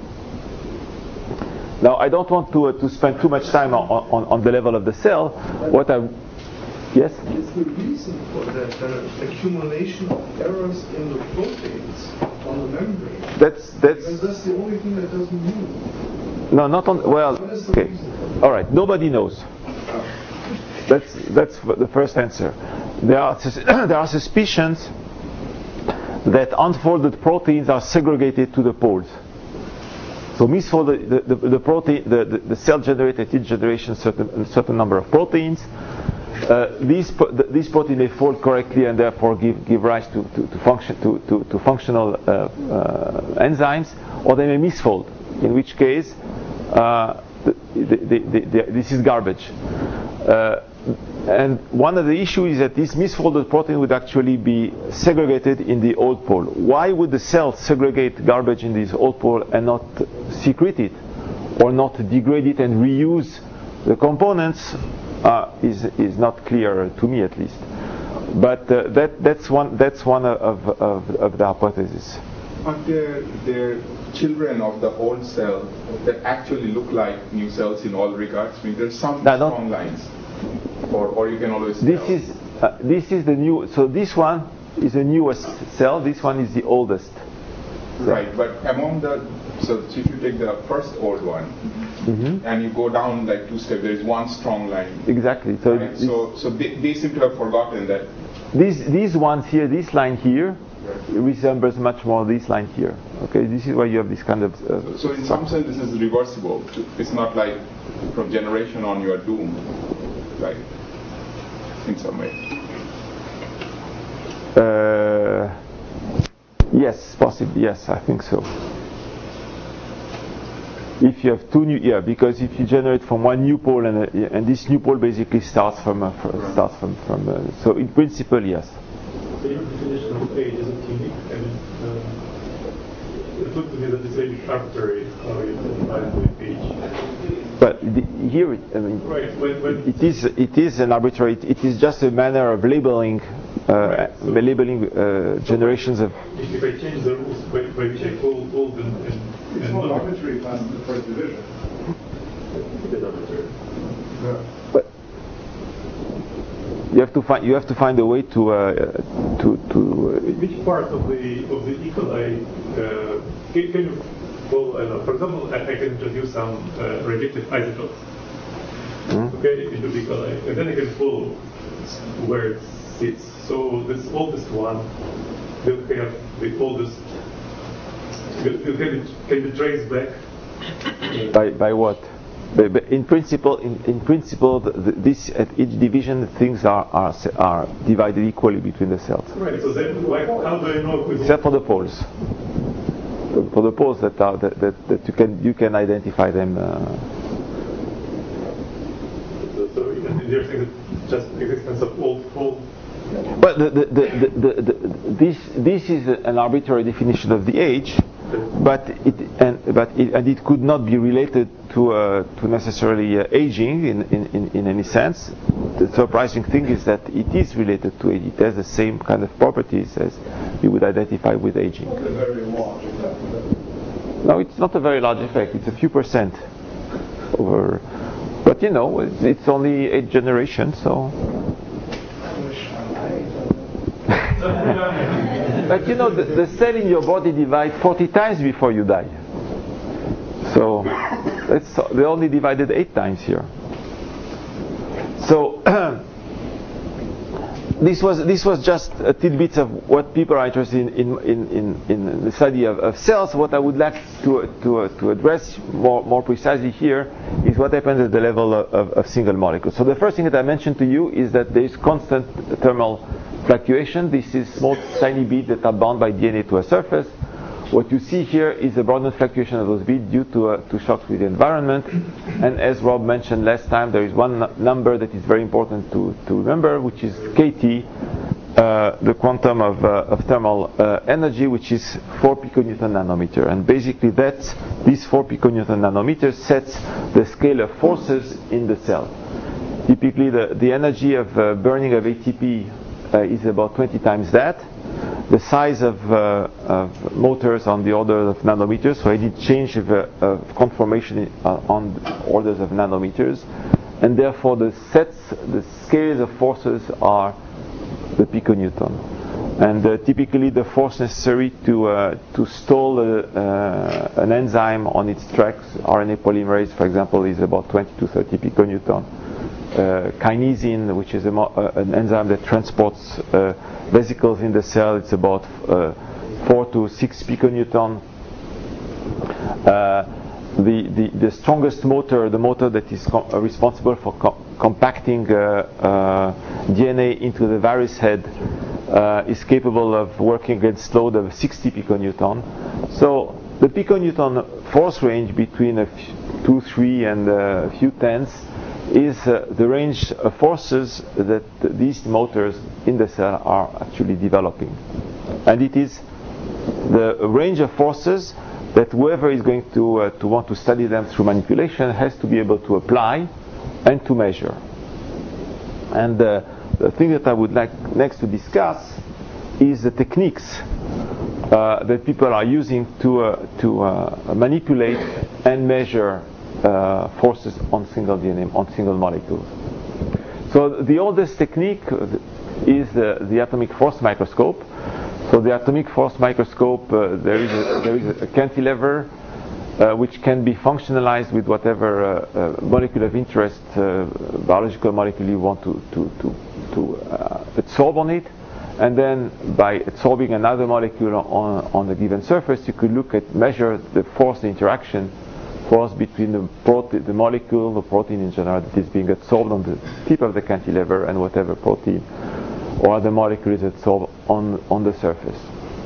Now, I don't want to uh, to spend too much time on, on, on the level of the cell. What I yes?
Is the reason for that uh, accumulation of errors in the proteins on the membrane?
That's that's.
Because that's the only thing that doesn't move.
No, not on. Well, okay, all right. Nobody knows. That's that's the first answer. There are there are suspicions that unfolded proteins are segregated to the poles. So misfolded the, the, the protein the, the, the cell generated each generation certain a certain number of proteins. Uh, these the, these proteins may fold correctly and therefore give give rise to to, to function to to, to functional uh, uh, enzymes, or they may misfold, in which case uh, the, the, the, the, this is garbage. Uh, and one of the issues is that this misfolded protein would actually be segregated in the old pole. Why would the cell segregate garbage in this old pole and not secrete it, or not degrade it and reuse the components? Uh, is is not clear to me, at least. But uh, that that's one that's one of of, of the hypotheses.
Are there there children of the old cell that actually look like new cells in all regards? I mean, there's some
no,
strong lines, or or you can always.
This
tell.
is uh, this is the new. So this one is the newest cell. This one is the oldest.
Right, but among the so if you take the first old one, mm-hmm. and you go down like two steps, there is one strong line.
Exactly. So
right? so so they, they seem to have forgotten that.
These these ones here, this line here, right, resembles much more this line here. Okay, this is why you have this kind of. Uh,
so, so in some sense, this is reversible. It's not like from generation on you are doomed, right? In some way.
Uh, yes, possibly. Yes, I think so. If you have two new, yeah, because if you generate from one new pole and uh, and this new pole basically starts from uh, from, right. starts from from uh, so in principle, yes.
So your definition of age isn't unique, and uh, it looked to me that it's very arbitrary how you define the age.
But the, here, I mean,
right, when, when
it is it is an arbitrary. It, it is just a manner of labeling, uh, right, so labeling uh, generations of.
If I change the rules by, by which I call old and, and
it's not arbitrary past the first division.
It is arbitrary.
Yeah.
But you have to find you have to find a way to uh, to to. Uh,
Which part of the of the E. coli uh, can, can you follow? I don't know. For example, I, I can introduce some uh, radioactive isotopes. Mm-hmm. Okay, into the E. coli, and then I can follow where it sits. So this oldest one will have the oldest. Will, will can, it, can be traced back. Uh,
by by what? But, but in principle, in, in principle, the, the, this at each division things are, are are divided equally between the cells.
Right. So then, like, how do I know?
Except for the poles. for the poles that are that, that, that you can you can identify them. Uh,
so, so you're saying that just existence of old pole.
But the, the, the, the, the, this this is an arbitrary definition of the age, but it and but it, and it could not be related to uh, to necessarily uh, aging in, in, in any sense. The surprising thing is that it is related to age. It has the same kind of properties as you would identify with aging.
Not a very large effect.
No, it's not a very large effect. It's a few percent over, but you know, it's only eight generations, so. But you know, the, the cell in your body divides forty times before you die. So that's, they only divided eight times here. So this was this was just a tidbit of what people are interested in in, in, in the study of, of cells. What I would like to to to address more more precisely here is what happens at the level of, of, of single molecules. So the first thing that I mentioned to you is that there is constant thermal fluctuation. This is small tiny beads that are bound by D N A to a surface. What you see here is the Brownian fluctuation of those beads due to uh, to shocks with the environment. And as Rob mentioned last time, there is one n- number that is very important to, to remember, which is K T, uh, the quantum of, uh, of thermal uh, energy, which is four piconewton nanometer. And basically, that's this four piconewton nanometer sets the scale of forces in the cell. Typically, the, the energy of uh, burning of A T P uh, is about twenty times that. The size of, uh, of motors on the order of nanometers, so any change of, uh, of conformation uh, on orders of nanometers, and therefore the sets, the scales of forces are the piconewton. And uh, typically the force necessary to uh, to stall a, uh, an enzyme on its tracks, R N A polymerase, for example, is about twenty to thirty piconewton. Uh, kinesin, which is a mo- uh, an enzyme that transports uh, vesicles in the cell, it's about uh, four to six piconewton. Uh, the, the, the strongest motor, the motor that is com- uh, responsible for co- compacting uh, uh, D N A into the virus head, uh, is capable of working against load of sixty piconewton. So the piconewton force range between a f- two, three, and a few tens is uh, the range of forces that these motors in the cell are actually developing. And it is the range of forces that whoever is going to uh, to want to study them through manipulation has to be able to apply and to measure. And uh, the thing that I would like next to discuss is the techniques uh, that people are using to uh, to uh, manipulate and measure Uh, forces on single D N A, on single molecules. So the oldest technique is the, the atomic force microscope. So the atomic force microscope, uh, there is a, there is a cantilever uh, which can be functionalized with whatever uh, uh, molecule of interest, uh, biological molecule you want to to to, to uh, absorb on it, and then by absorbing another molecule on on the given surface, you could look at measure the force interaction. Force between the, prote- the molecule, the protein in general that is being absorbed on the tip of the cantilever, and whatever protein or other molecule is absorbed on on the surface.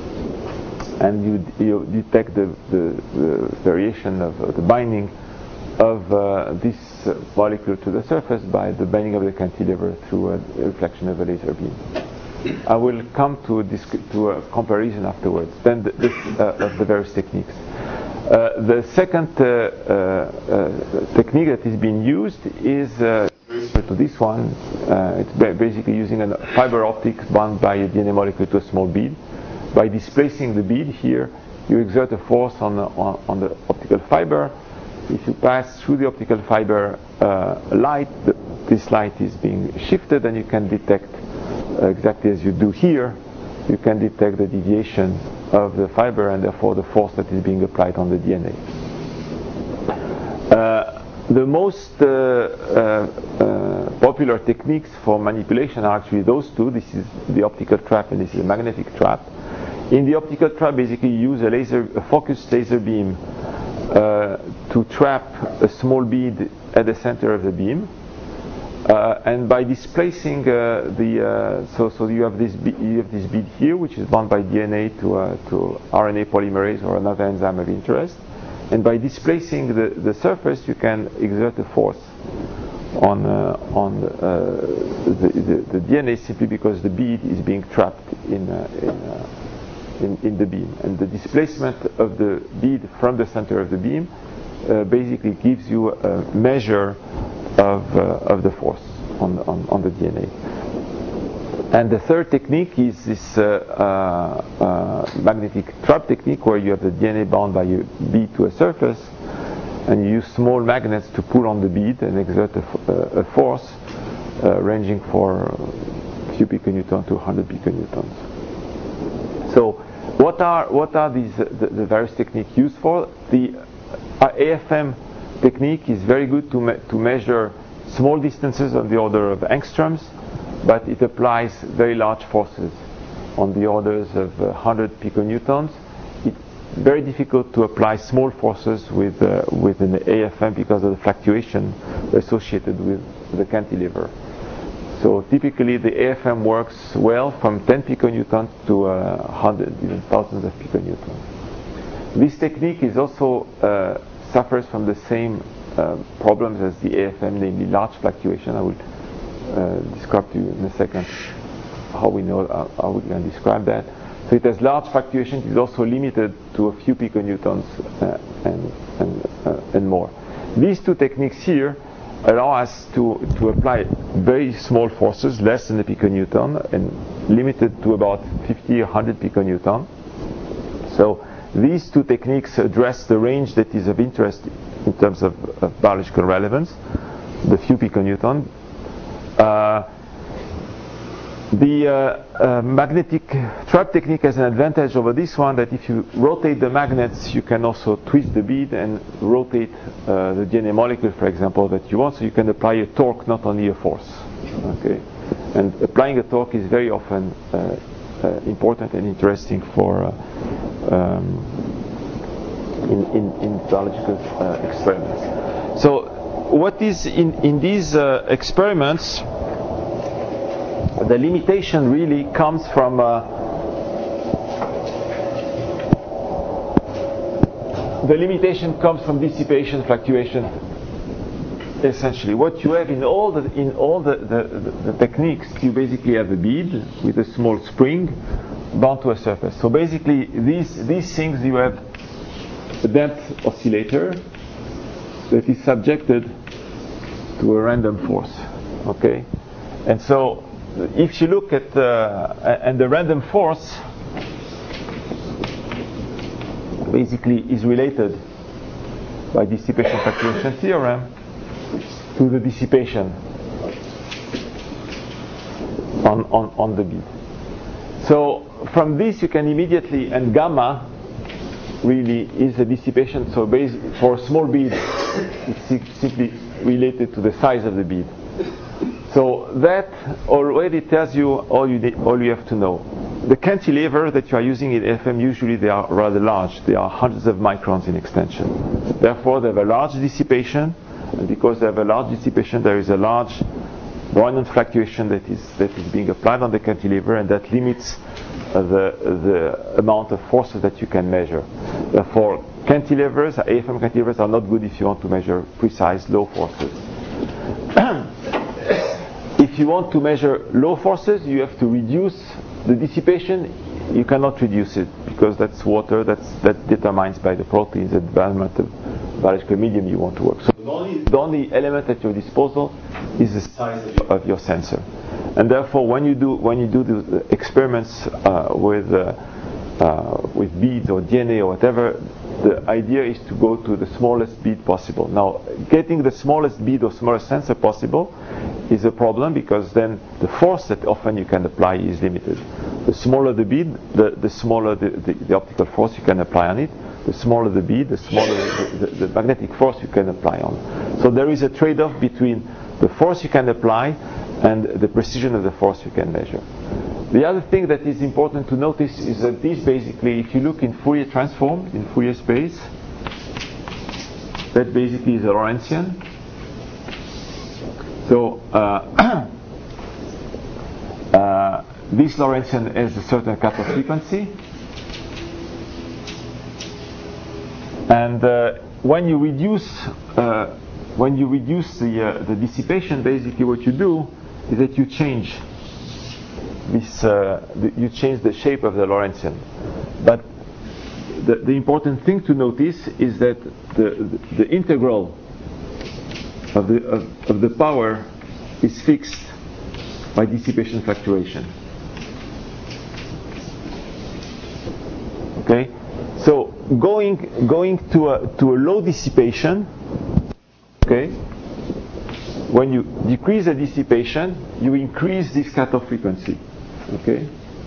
And you you detect the, the, the variation of uh, the binding of uh, this uh, molecule to the surface by the bending of the cantilever through a reflection of a laser beam. I will come to a, disc- to a comparison afterwards. Then the, this, uh, of the various techniques. Uh, the second uh, uh, uh, technique that is being used is uh, to this one. Uh, it's ba- basically using a fiber optic bound by a D N A molecule to a small bead. By displacing the bead here, you exert a force on the, on, on the optical fiber. If you pass through the optical fiber uh, light, the, this light is being shifted, and you can detect uh, exactly as you do here. You can detect the deviation of the fiber and therefore the force that is being applied on the D N A. Uh, the most uh, uh, uh, popular techniques for manipulation are actually those two. This is the optical trap and this is a magnetic trap. In the optical trap, basically you use a laser, a focused laser beam uh, to trap a small bead at the center of the beam. Uh, and by displacing uh, the uh, so so you have this bead, you have this bead here, which is bound by D N A to uh, to R N A polymerase or another enzyme of interest, and by displacing the, the surface, you can exert a force on uh, on uh, the, the, the D N A simply because the bead is being trapped in uh, in, uh, in in the beam, and the displacement of the bead from the center of the beam uh, basically gives you a measure of uh, of the force on, on on the D N A. And the third technique is this uh, uh, uh, magnetic trap technique, where you have the D N A bound by a bead to a surface, and you use small magnets to pull on the bead and exert a, a force uh, ranging for a few piconewtons to one hundred piconewtons. So, what are what are these uh, the, the various techniques used for? The uh, A F M technique is very good to me to measure small distances on the order of angstroms, but it applies very large forces on the orders of uh, one hundred piconewtons. It's very difficult to apply small forces with uh, with an A F M because of the fluctuation associated with the cantilever. So typically the A F M works well from ten piconewtons to uh, one hundred, even thousands of piconewtons. This technique is also uh, suffers from the same uh, problems as the A F M, namely large fluctuation. I will uh, describe to you in a second how we know uh, how we can describe that. So it has large fluctuations. It is also limited to a few piconewtons uh, and and, uh, and more. These two techniques here allow us to to apply very small forces, less than a piconewton, and limited to about fifty or one hundred piconewton. So these two techniques address the range that is of interest in terms of, of biological relevance, the few piconewton. Uh, the uh, uh, magnetic trap technique has an advantage over this one, that if you rotate the magnets, you can also twist the bead and rotate uh, the D N A molecule, for example, that you want. So you can apply a torque, not only a force. Okay, and applying a torque is very often uh, uh, important and interesting for uh, um, in, in, in biological uh, experiments. So what is in, in these uh, experiments, the limitation really comes from uh, the limitation comes from dissipation, fluctuation. Essentially, what you have in all the in all the, the, the, the techniques, you basically have a bead with a small spring bound to a surface. So basically, these these things, you have a depth oscillator that is subjected to a random force. Okay, and so if you look at uh, and the random force basically is related by dissipation fluctuation theorem to the dissipation on, on, on the bead. So from this you can immediately, and gamma really is the dissipation. So base, for a small bead, it's simply related to the size of the bead. So that already tells you all you need, all you have to know. The cantilever that you are using in A F M, usually they are rather large. They are hundreds of microns in extension. Therefore, they have a large dissipation, and because they have a large dissipation, there is a large Brownian fluctuation that is that is being applied on the cantilever, and that limits uh, the the amount of forces that you can measure. Therefore, cantilevers, A F M cantilevers, are not good if you want to measure precise low forces. If you want to measure low forces, you have to reduce the dissipation. You cannot reduce it because that's water. That's that determines by the proteins the environment of biological medium you want to work. So the only, the only element at your disposal is the size of your, of your sensor, and therefore when you do when you do the experiments uh, with uh, uh, with beads or D N A or whatever, the idea is to go to the smallest bead possible. Now, getting the smallest bead or smallest sensor possible is a problem, because then the force that often you can apply is limited. The smaller the bead, the, the smaller the, the, the optical force you can apply on it. The smaller the bead, the smaller the, the, the magnetic force you can apply on. So there is a trade-off between the force you can apply and the precision of the force you can measure. The other thing that is important to notice is that this basically, if you look in Fourier transform, in Fourier space, that basically is a Lorentzian. So uh, uh, this Lorentzian has a certain cutoff frequency, and uh, when you reduce uh, when you reduce the uh, the dissipation, basically what you do is that you change this uh, the, you change the shape of the Lorentzian. But the, the important thing to notice is that the the, the integral of the of, of the power is fixed by dissipation fluctuation. Okay, so going going to a to a low dissipation. Okay, when you decrease the dissipation, you increase this cutoff frequency. Okay,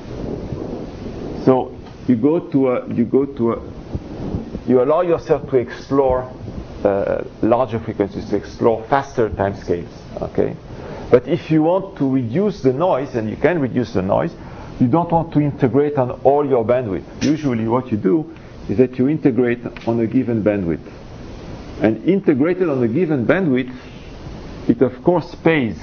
so you go to a you go to a you allow yourself to explore uh, larger frequencies, to explore faster timescales. Okay, but if you want to reduce the noise, and you can reduce the noise, you don't want to integrate on all your bandwidth. Usually, what you do is that you integrate on a given bandwidth, and integrated on a given bandwidth, it of course pays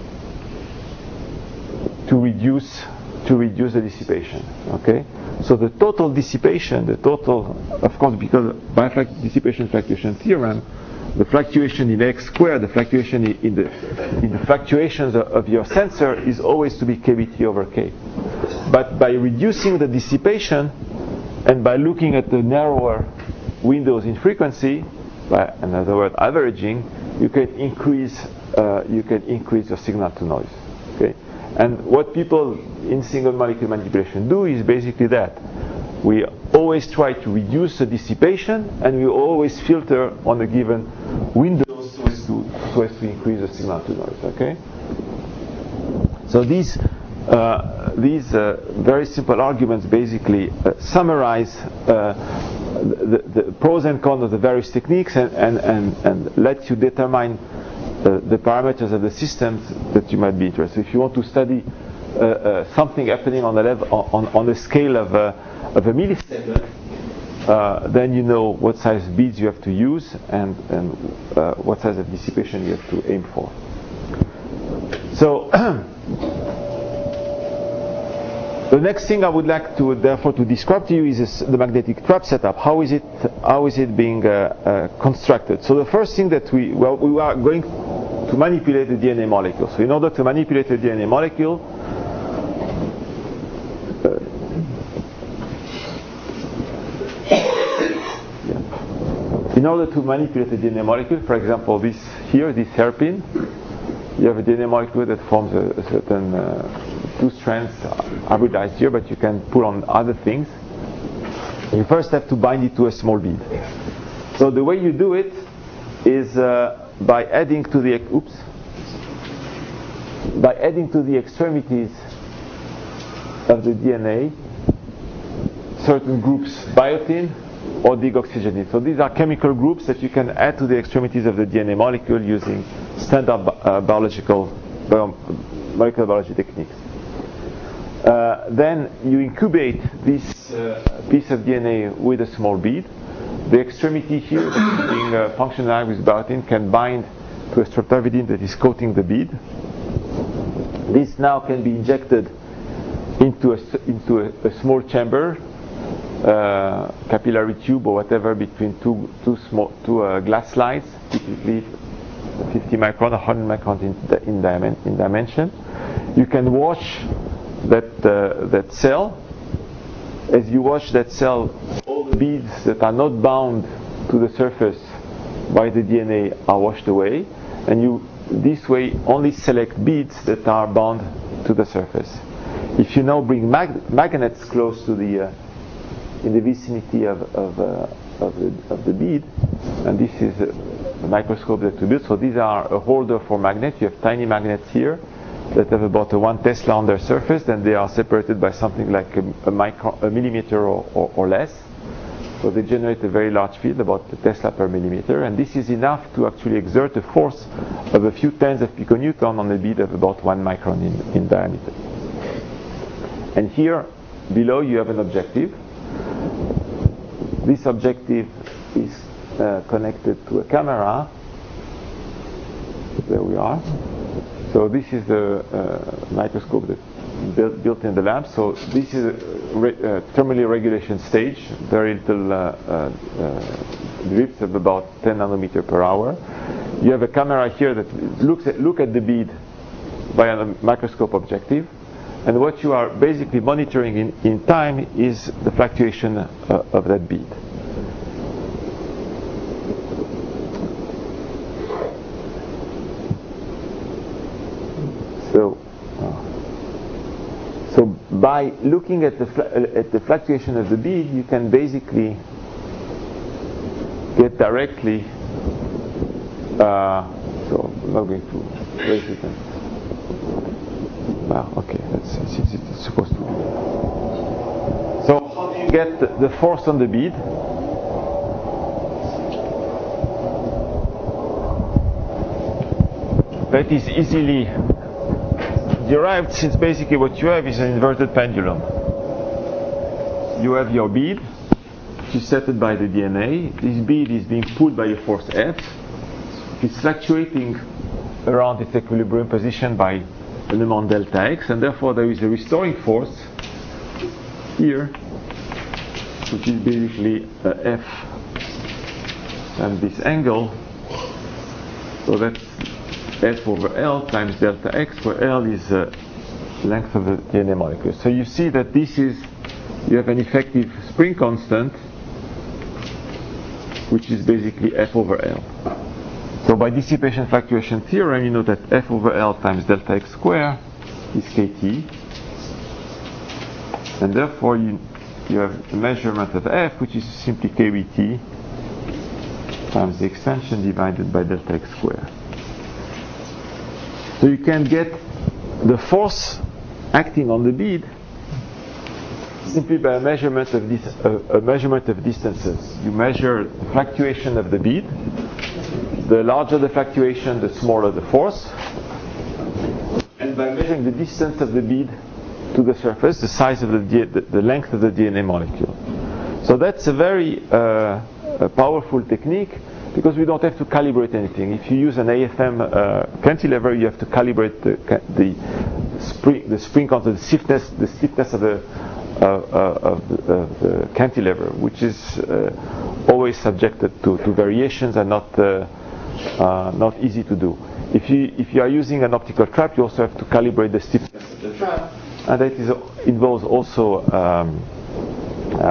to reduce to reduce the dissipation. Okay, so the total dissipation, the total, of course, because by fluct- dissipation fluctuation theorem, the fluctuation in x squared, the fluctuation in the in the fluctuations of, of your sensor is always to be k B T over k. But by reducing the dissipation and by looking at the narrower windows in frequency, by in other words averaging, you can increase uh, you can increase your signal to noise. Okay, and what people in single molecule manipulation do is basically that we always try to reduce the dissipation, and we always filter on a given window so as to so as to increase the signal to noise. Okay, so these uh, these uh, very simple arguments basically uh, summarize uh, the, the pros and cons of the various techniques, and and and, and let you determine uh, the parameters of the systems that you might be interested. If you want to study uh, uh, something happening on the level on on the scale of uh, of a millisecond, uh, then you know what size beads you have to use, and and uh, what size of dissipation you have to aim for. So the next thing I would like to therefore to describe to you is this, the magnetic trap setup. How is it how is it being uh, uh, constructed? So the first thing that we well we are going to manipulate the D N A molecule. So in order to manipulate the D N A molecule, uh, yeah. in order to manipulate the D N A molecule, for example, this here, this hairpin, you have a D N A molecule that forms a, a certain uh, two strands hybridized here, but you can put on other things. You first have to bind it to a small bead. So the way you do it is uh, by adding to the oops by adding to the extremities of the D N A certain groups, biotin or deoxygenate. So these are chemical groups that you can add to the extremities of the D N A molecule using standard uh, biological bio- molecular biology techniques. Uh, then you incubate this uh, piece of D N A with a small bead. The extremity here that is being uh, functionalized with biotin can bind to a streptavidin that is coating the bead. This now can be injected into a, into a, a small chamber, uh, capillary tube or whatever, between two two small two uh, glass slides, typically fifty micron or one hundred microns in, in, dimen- in dimension. You can wash that uh, that cell. As you wash that cell, all the beads that are not bound to the surface by the D N A are washed away, and you this way only select beads that are bound to the surface. If you now bring mag- magnets close to the uh, in the vicinity of of, uh, of the of the bead, and this is a microscope that we built. So these are a holder for magnets. You have tiny magnets here that have about a one Tesla on their surface, then they are separated by something like a, a micro, a millimeter or, or, or less. So they generate a very large field, about a Tesla per millimeter, and this is enough to actually exert a force of a few tens of piconewton on a bead of about one micron in, in diameter. And here below you have an objective. This objective is uh, connected to a camera. There we are. So this is the uh, microscope that built, built in the lab. So this is a re, uh, thermally regulation stage, very little uh, uh, uh, drifts of about ten nanometer per hour. You have a camera here that looks at look at the bead via a microscope objective, and what you are basically monitoring in, in time is the fluctuation uh, of that bead. So, uh, so by looking at the fl- at the fluctuation of the bead, you can basically get directly. Uh, so I'm not going to raise it. And, well, okay, that's it's, it's, it's supposed to be. So how do you get the, the force on the bead? That is easily derived, since basically what you have is an inverted pendulum. You have your bead, which is set by the D N A. This bead is being pulled by a force F. It's fluctuating around its equilibrium position by an amount delta x, and therefore there is a restoring force here, which is basically uh, F and this angle. So that's F over L times delta x, where L is the uh, length of the D N A molecule. So you see that this is, you have an effective spring constant, which is basically F over L. So by dissipation fluctuation theorem, you know that F over L times delta x square is kT, and therefore you, you have a measurement of F, which is simply K B T times the extension divided by delta x square. So you can get the force acting on the bead simply by a measurement of this, a, a measurement of distances. You measure the fluctuation of the bead. The larger the fluctuation, the smaller the force. And by measuring the distance of the bead to the surface, the size of the, the, the length of the D N A molecule. So that's a very uh, a powerful technique, because we don't have to calibrate anything. If you use an A F M uh, cantilever, you have to calibrate the, the spring, the spring constant, the stiffness, the stiffness of the uh, uh, of, the, of the cantilever, which is uh, always subjected to, to variations and not uh, uh, not easy to do. If you if you are using an optical trap, you also have to calibrate the stiffness of the trap, and that is, involves also um, uh,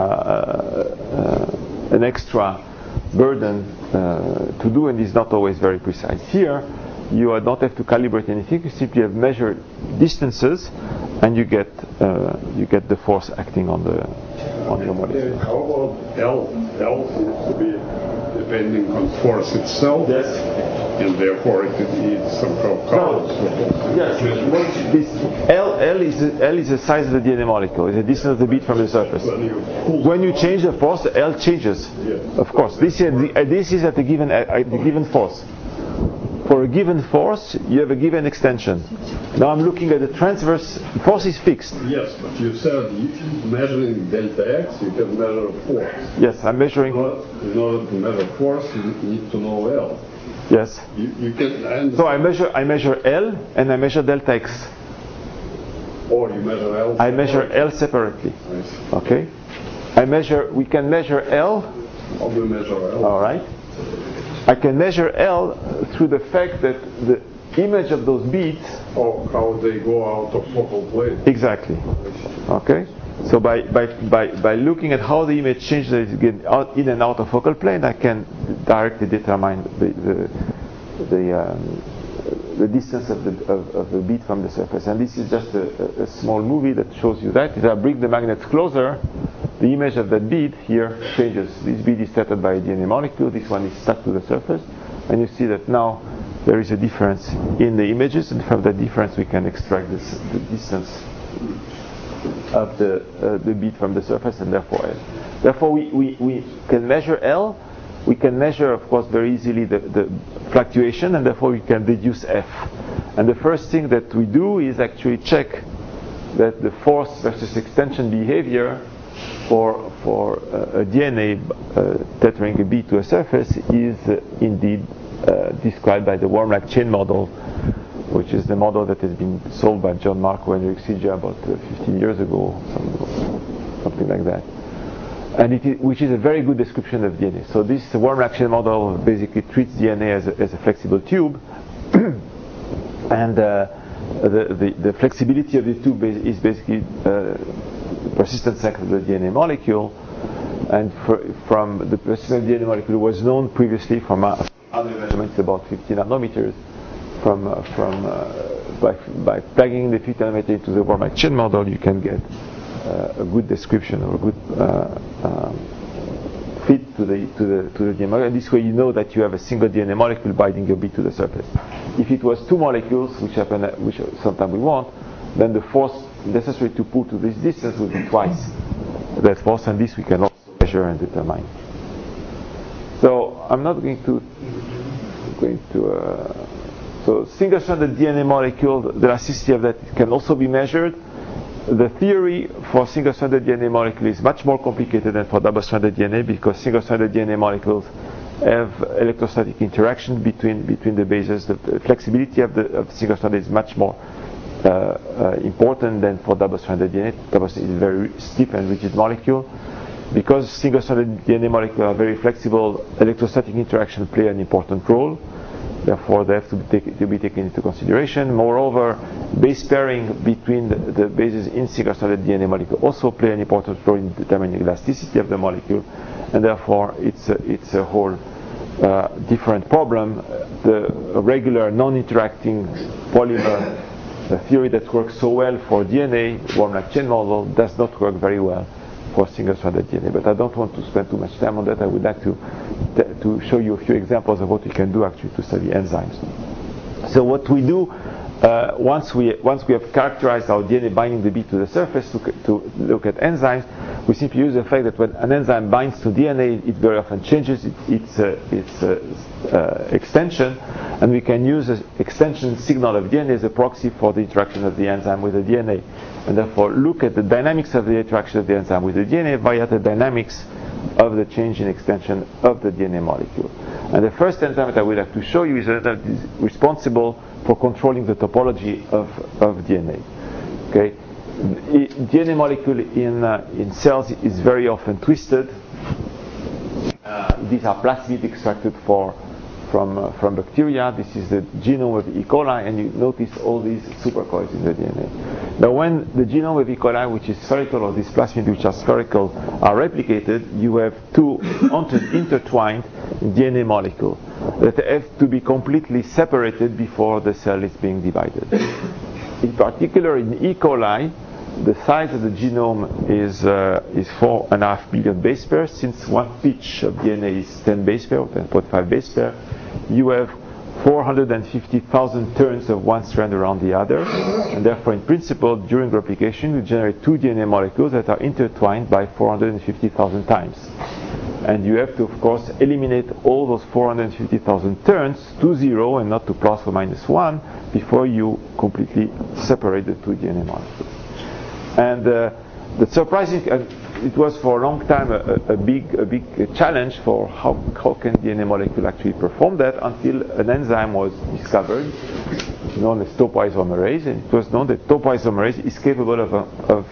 uh, an extra burden uh, to do, and is not always very precise. Here, you don't have to calibrate anything. You simply have measured distances, and you get uh, you get the force acting on the on your molecule.
How about L? L seems to be depending on force itself,
Yes.
and therefore it needs some calculus.
So, yes, this L, L is the, L is the size of the D N A molecule. It's the distance of the bead from the surface.
When you pull
When you change the force, L changes.
Yes.
Of course, this is the, uh, this is at a given uh, at a given force. For a given force, you have a given extension. Now I'm looking at the transverse. Force is fixed.
Yes, but you said you measuring delta x, you can measure force.
Yes, I'm measuring.
But in order to measure force, you need to know L.
Yes.
You, you can. I
So I measure I measure L and I measure delta x.
Or you measure L.
I measure L separately.
I see.
Okay. I measure. We can measure L.
How do you measure L?
All right. I can measure L through the fact that the image of those beads.
Or how they go out of focal plane.
Exactly. Okay. So by by by, by looking at how the image changes again out in and out of focal plane, I can directly determine the the the, um, the distance of the of, of the bead from the surface. And this is just a, a small movie that shows you that. If I bring the magnets closer, the image of that bead here changes. This bead is set by a D N A molecule. This one is stuck to the surface, and you see that now there is a difference in the images, and from that difference we can extract this, the distance of the uh, the bead from the surface, and therefore L. Therefore we, we, we can measure L. We can measure, of course, very easily the, the fluctuation, and therefore we can deduce F. And the first thing that we do is actually check that the force versus extension behavior for for uh, a D N A uh, tethering a bead to a surface is uh, indeed uh, described by the Wormlach chain model which is the model that has been solved by John Marco and Eric Sija about uh, fifteen years ago, some, something like that. And it is, which is a very good description of D N A. So this worm-like chain model basically treats D N A as a, as a flexible tube, and uh, the, the, the flexibility of the tube is basically uh, persistence length of the D N A molecule. And for, from the persistent D N A molecule was known previously from uh, other measurements about fifty nanometers. From uh, from uh, by by plugging the fifty nanometer into the worm-like chain model, you can get uh, a good description or a good uh, um, fit to the to the to the D N A molecule. And this way, you know that you have a single D N A molecule binding your bit to the surface. If it was two molecules, which happen, which sometimes we want, then the force necessary to pull to this distance would be twice that force, and this we can also measure and determine. So I'm not going to going to. Uh, So single-stranded D N A molecule, the elasticity of that can also be measured. The theory for single-stranded D N A molecule is much more complicated than for double-stranded D N A, because single-stranded D N A molecules have electrostatic interaction between between the bases. The, the flexibility of the of single-stranded is much more uh, uh, important than for double-stranded D N A. Double-stranded is a very stiff and rigid molecule. Because single-stranded D N A molecules are very flexible, electrostatic interaction play an important role. Therefore, they have to be, take, to be taken into consideration. Moreover, base pairing between the, the bases in single-stranded D N A molecule also play an important role in determining elasticity of the molecule, and therefore it's a, it's a whole uh, different problem. The regular non-interacting polymer, the theory that works so well for D N A, worm-like chain model, does not work very well for single-stranded D N A. But I don't want to spend too much time on that. I would like to to show you a few examples of what we can do actually to study enzymes. So what we do uh, once we once we have characterized our D N A binding the bit to the surface to, to look at enzymes, we simply use the fact that when an enzyme binds to D N A, it very often changes it, its uh, its uh, uh, extension, and we can use the extension signal of D N A as a proxy for the interaction of the enzyme with the D N A, and therefore look at the dynamics of the interaction of the enzyme with the D N A via the dynamics of the change in extension of the D N A molecule. And the first enzyme that I would like to show you is that it is responsible for controlling the topology of, of D N A. Okay, D N A molecule in uh, in cells is very often twisted. Uh, these are plasmids extracted for from uh, from bacteria. This is the genome of E. coli, and you notice all these supercoils in the D N A. Now, when the genome of E. coli, which is spherical, or these plasmids which are spherical, are replicated, you have two intertwined D N A molecules that have to be completely separated before the cell is being divided. In particular, in E. coli, the size of the genome is uh, is four and a half billion base pairs. Since one pitch of D N A is ten base pair or ten point five base pair, you have four hundred fifty thousand turns of one strand around the other, and therefore, in principle, during replication, you generate two D N A molecules that are intertwined by four hundred fifty thousand times. And you have to, of course, eliminate all those four hundred fifty thousand turns to zero and not to plus or minus one before you completely separate the two D N A molecules. And uh, the surprising, uh, it was for a long time a, a big, a big challenge for how how can D N A molecule actually perform that, until an enzyme was discovered known as topoisomerase, and it was known that topoisomerase is capable of uh, of,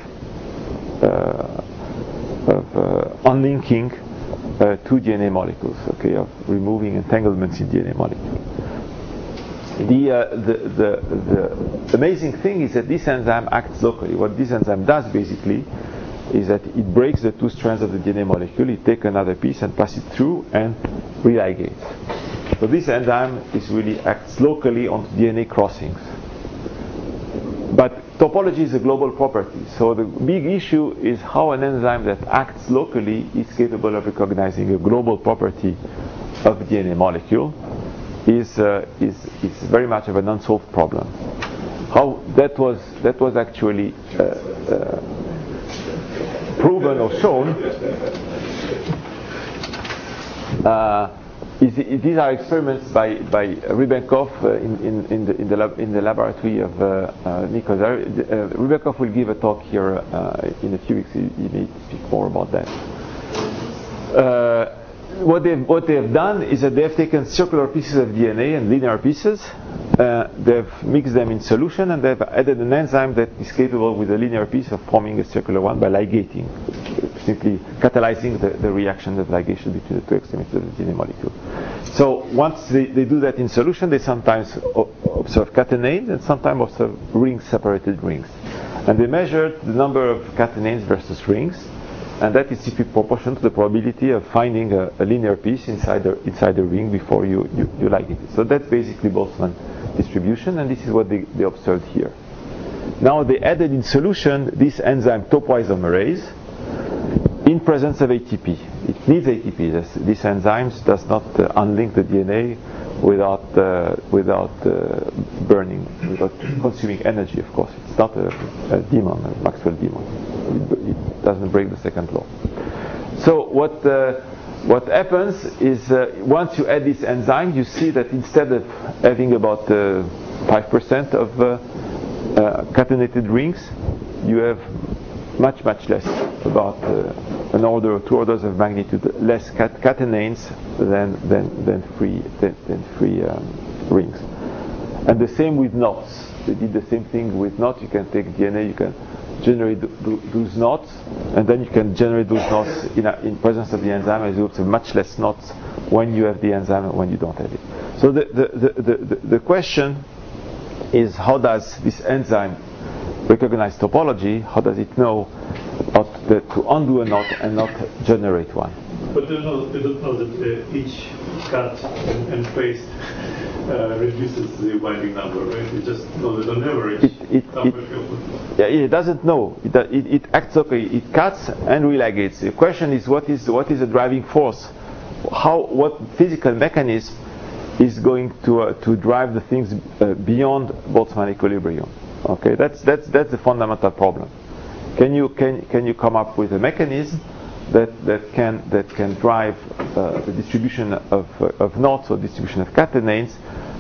uh, of uh, unlinking uh, two D N A molecules, okay, of removing entanglements in D N A molecules. The, uh, the, the, the amazing thing is that this enzyme acts locally. What this enzyme does basically is that it breaks the two strands of the D N A molecule, it takes another piece and passes it through and religates. So this enzyme is really acts locally on D N A crossings. But topology is a global property. So the big issue is how an enzyme that acts locally is capable of recognizing a global property of the D N A molecule. Is, uh, is is very much of an unsolved problem. How that was that was actually uh, uh, proven or shown. Uh, is, is, these are experiments by by Rybenkov uh, in in in the in the, lab, in the laboratory of uh, uh, Nikos. Uh, Rybenkov will give a talk here uh, in a few weeks. He, he may speak more about that. Uh, what they've what they have done is that they have taken circular pieces of D N A and linear pieces. Uh, they've mixed them in solution, and they've added an enzyme that is capable with a linear piece of forming a circular one by ligating, simply catalyzing the, the reaction of ligation between the two extremities of the D N A molecule. So once they, they do that in solution, they sometimes o- observe catenanes and sometimes observe rings, separated rings. And they measured the number of catenanes versus rings, and that is simply proportional to the probability of finding a, a linear piece inside the, inside the ring before you, you, you ligate it. So that's basically Boltzmann distribution, and this is what they, they observed here. Now they added in solution this enzyme topoisomerase in presence of A T P. It needs A T P. This, this enzyme does not uh, unlink the D N A without uh, without uh, burning, without consuming energy. Of course, it's not a, a demon, a Maxwell demon. It, it doesn't break the second law. So what uh, what happens is uh, once you add this enzyme, you see that instead of having about uh, five percent of uh, uh, catenated rings, you have much much less, about uh, an order or two orders of magnitude less cat- catenanes than than than free than, than free um, rings. And the same with knots. They did the same thing with knots. You can take D N A, you can generate th- th- those knots, and then you can generate those knots in, a, in presence of the enzyme, as you observe much less knots when you have the enzyme and when you don't have it. So the the the, the, the, the question is, how does this enzyme recognize topology? How does it know how to, to undo a knot and not generate one?
But you know, you don't know that uh, each cut and, and paste uh, reduces the binding number, right? You just know that on average,
It, it, it, yeah, it doesn't know. It, it, it acts okay. It cuts and religates. The question is, what is what is the driving force? How what physical mechanism is going to uh, to drive the things uh, beyond Boltzmann equilibrium? Okay, that's that's that's the fundamental problem. Can you can can you come up with a mechanism that that can that can drive uh, the distribution of uh, of knots or distribution of catenanes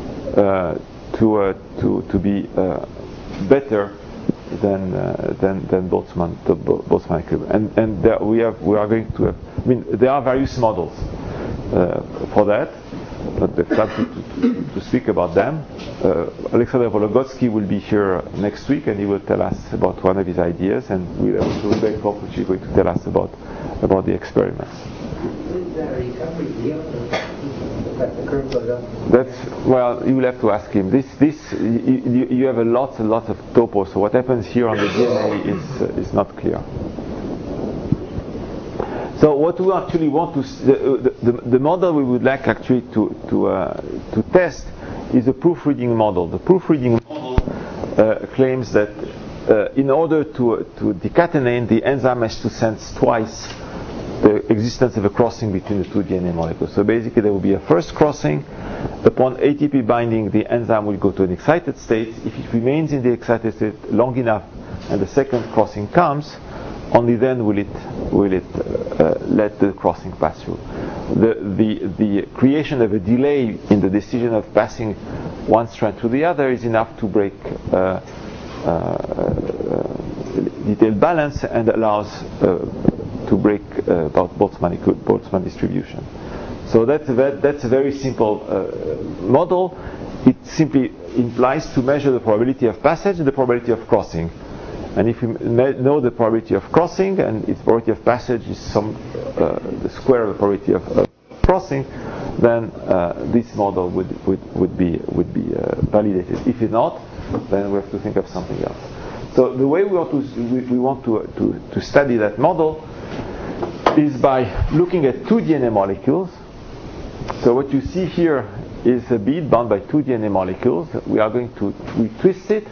uh, to uh, to to be uh, better than uh, than than Boltzmann the Boltzmann equilibrium? And and there we have we are going to have, I mean, there are various models uh, for that, but they've tried to, to, to speak about them. Uh, Alexander Vologodsky will be here next week, and he will tell us about one of his ideas, and we have also Rebecca Koch, which is going to tell us about about the experiments. That's, well, you will have to ask him. This this you, you have a lot and lots of topos, so what happens here on the D N A is uh, is not clear. So what we actually want to, the, the, the model we would like actually to to uh, to test is a proofreading model. The proofreading model uh, claims that uh, in order to to decatenate, the enzyme has to sense twice the existence of a crossing between the two D N A molecules. So basically there will be a first crossing. Upon A T P binding, the enzyme will go to an excited state. If it remains in the excited state long enough and the second crossing comes, only then will it will it uh, let the crossing pass through. The, the the creation of a delay in the decision of passing one strand to the other is enough to break uh, uh, uh, detailed balance and allows uh, to break uh, about Boltzmann Boltzmann distribution. So that's a, that's a very simple uh, model. It simply implies to measure the probability of passage and the probability of crossing. And if you know the probability of crossing and its probability of passage is some uh, the square of the probability of uh, crossing, then uh, this model would, would, would be would be uh, validated. If it's not, then we have to think of something else. So the way we want to we, we want to, to to study that model is by looking at two D N A molecules. So what you see here is a bead bound by two D N A molecules. We are going to we twist it.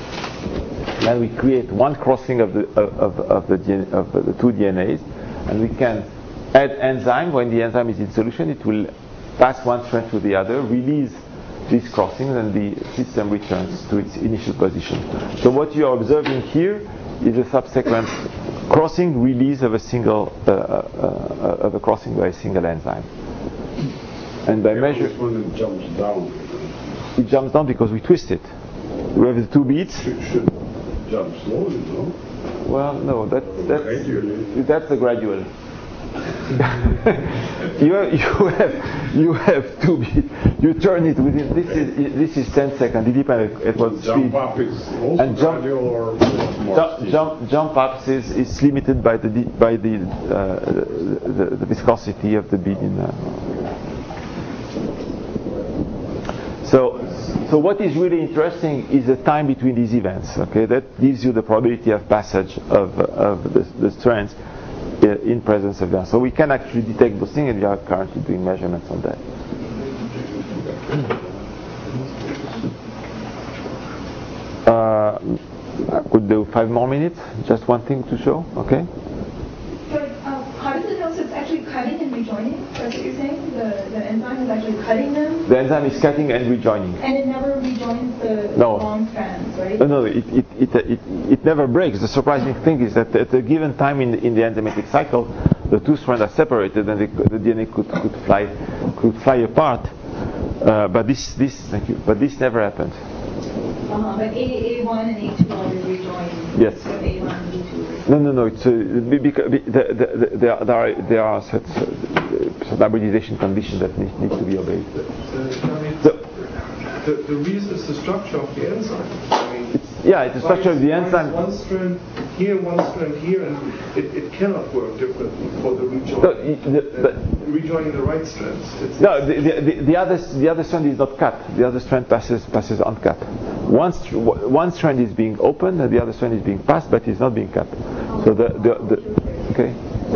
Then we create one crossing of the of, of the D N A, of the two D N As, and we can add enzyme. When the enzyme is in solution, it will pass one strand to the other, release these crossings, and the system returns to its initial position. So what you are observing here is a subsequent crossing release of a single uh, uh, of a crossing by a single enzyme. And by measure,
when it jumps down,
it jumps down because we twist it. We have the two beads.
it should jump slowly, no?
Well, no, that, that's
Gradually.
that's a gradual. you have, you have you have to be you turn it within this is this is ten seconds. It depends at what
Jump
speed.
up is also
And jump-
gradual or more
Jump,
steep?
jump, jump ups is, is limited by the di- by the, uh, the, the viscosity of the bead. In, uh, so, so what is really interesting is the time between these events. Okay, that gives you the probability of passage of of the, the strands in presence of them. So we can actually detect those things, and we are currently doing measurements on that. Uh, I could do five more minutes. Just one thing to show. Okay.
So, uh, how does it know? So it's actually cutting and rejoining? That's what you're saying? The, the enzyme is actually cutting them?
The enzyme is cutting and rejoining.
And it never rejoins the
No.
long strands, right?
No, no, it, it, it, it, it never breaks. The surprising thing is that at a given time in the, in the enzymatic cycle, the two strands are separated and they, the D N A could, could fly could fly apart. Uh, but this this thank you. But this never happened.
Uh-huh, but A, A1 and A two are rejoining.
Yes.
So A one and B two.
No, no, no. It's uh, because the, the, the, there are there are, there are such uh, hybridization conditions that need, need to be obeyed.
Uh, I mean,
So,
the, the reason is the structure of the enzyme. I mean,
it's, yeah, it's the structure of the
why is
enzyme.
One strand here, one strand here, and it, it cannot work differently for the rejoin.
So, the, the,
uh, rejoining the right strands. It's,
No, the, the, the other the other strand is not cut. The other strand passes passes uncut. One str- one strand is being opened, and the other strand is being passed, but it's not being cut. So the the, the okay.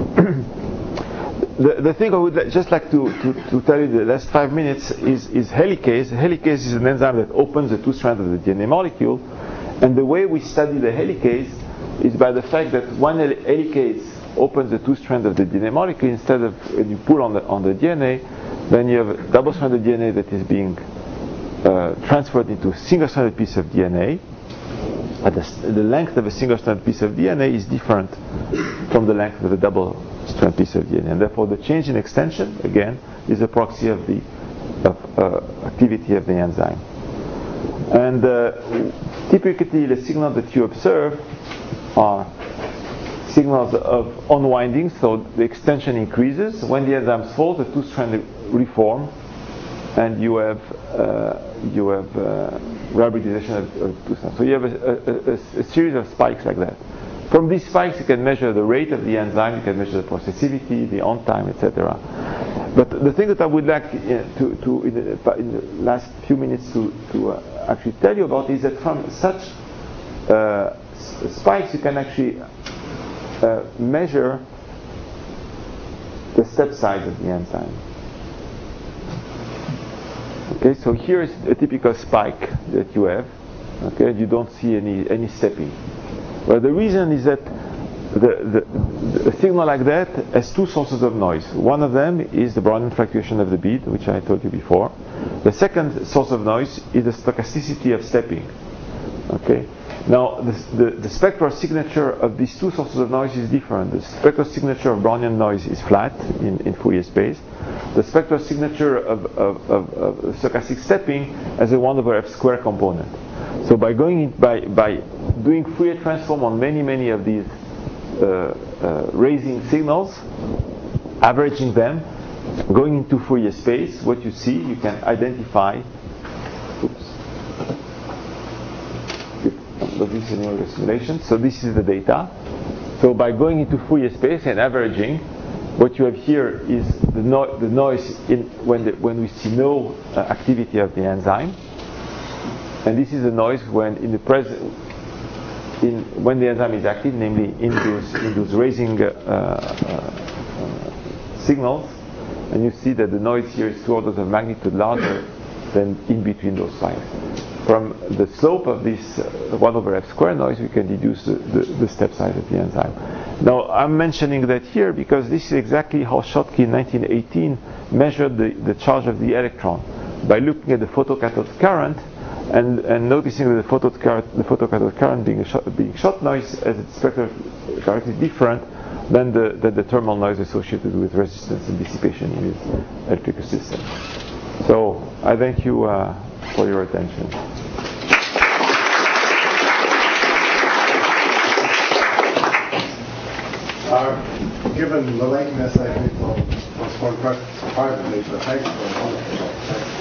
the the thing I would li- just like to, to, to tell you the last five minutes is is helicase. Helicase is an enzyme that opens the two strands of the D N A molecule, and the way we study the helicase is by the fact that one hel- helicase opens the two strands of the D N A molecule. Instead of when you pull on the on the D N A, then you have a double-stranded D N A that is being uh, transferred into a single-stranded piece of D N A. But the, the length of a single-stranded piece of D N A is different from the length of a double-stranded piece of D N A, and therefore the change in extension again is a proxy of the of, uh, activity of the enzyme. And uh, typically, the signals that you observe are signals of unwinding, so the extension increases. When the enzymes fall, the two strands reform, and you have uh, you have uh, hybridization of, of two strands. So you have a, a, a, a series of spikes like that. From these spikes, you can measure the rate of the enzyme, you can measure the processivity, the on time, et cetera. But the thing that I would like uh, to, to in, the, in the last few minutes to, to uh, actually tell you about is that from such uh, spikes, you can actually Uh, measure the step size of the enzyme. Okay, so here is a typical spike that you have. Okay, you don't see any any stepping. Well, the reason is that the, the, the a signal like that has two sources of noise. One of them is the Brownian fluctuation of the bead, which I told you before. The second source of noise is the stochasticity of stepping. Okay. Now, the, the, the spectral signature of these two sources of noise is different. The spectral signature of Brownian noise is flat in, in Fourier space. The spectral signature of, of, of, of stochastic stepping has a one over f square component. So by going in, by by doing Fourier transform on many many of these uh, uh, raising signals, averaging them, going into Fourier space, what you see, you can identify. Oops. This is an simulation. So this is the data. So by going into Fourier space and averaging, what you have here is the, no- the noise in when the, when we see no uh, activity of the enzyme, and this is the noise when in the present in when the enzyme is active, namely in those in those raising uh, uh, signals, and you see that the noise here is two orders of magnitude larger than in between those spikes. From the slope of this uh, one over f square noise, we can deduce the, the, the step size of the enzyme. Now, I'm mentioning that here because this is exactly how Schottky in nineteen eighteen measured the, the charge of the electron by looking at the photocathode current and, and noticing that the photocathode, the photocathode current being a shot, being shot noise as its spectral characteristic different than the, than the thermal noise associated with resistance and dissipation in its electrical system. So, I thank you uh, for your attention.
Uh, given the lateness, I think we'll postpone questions privately, but thanks for all of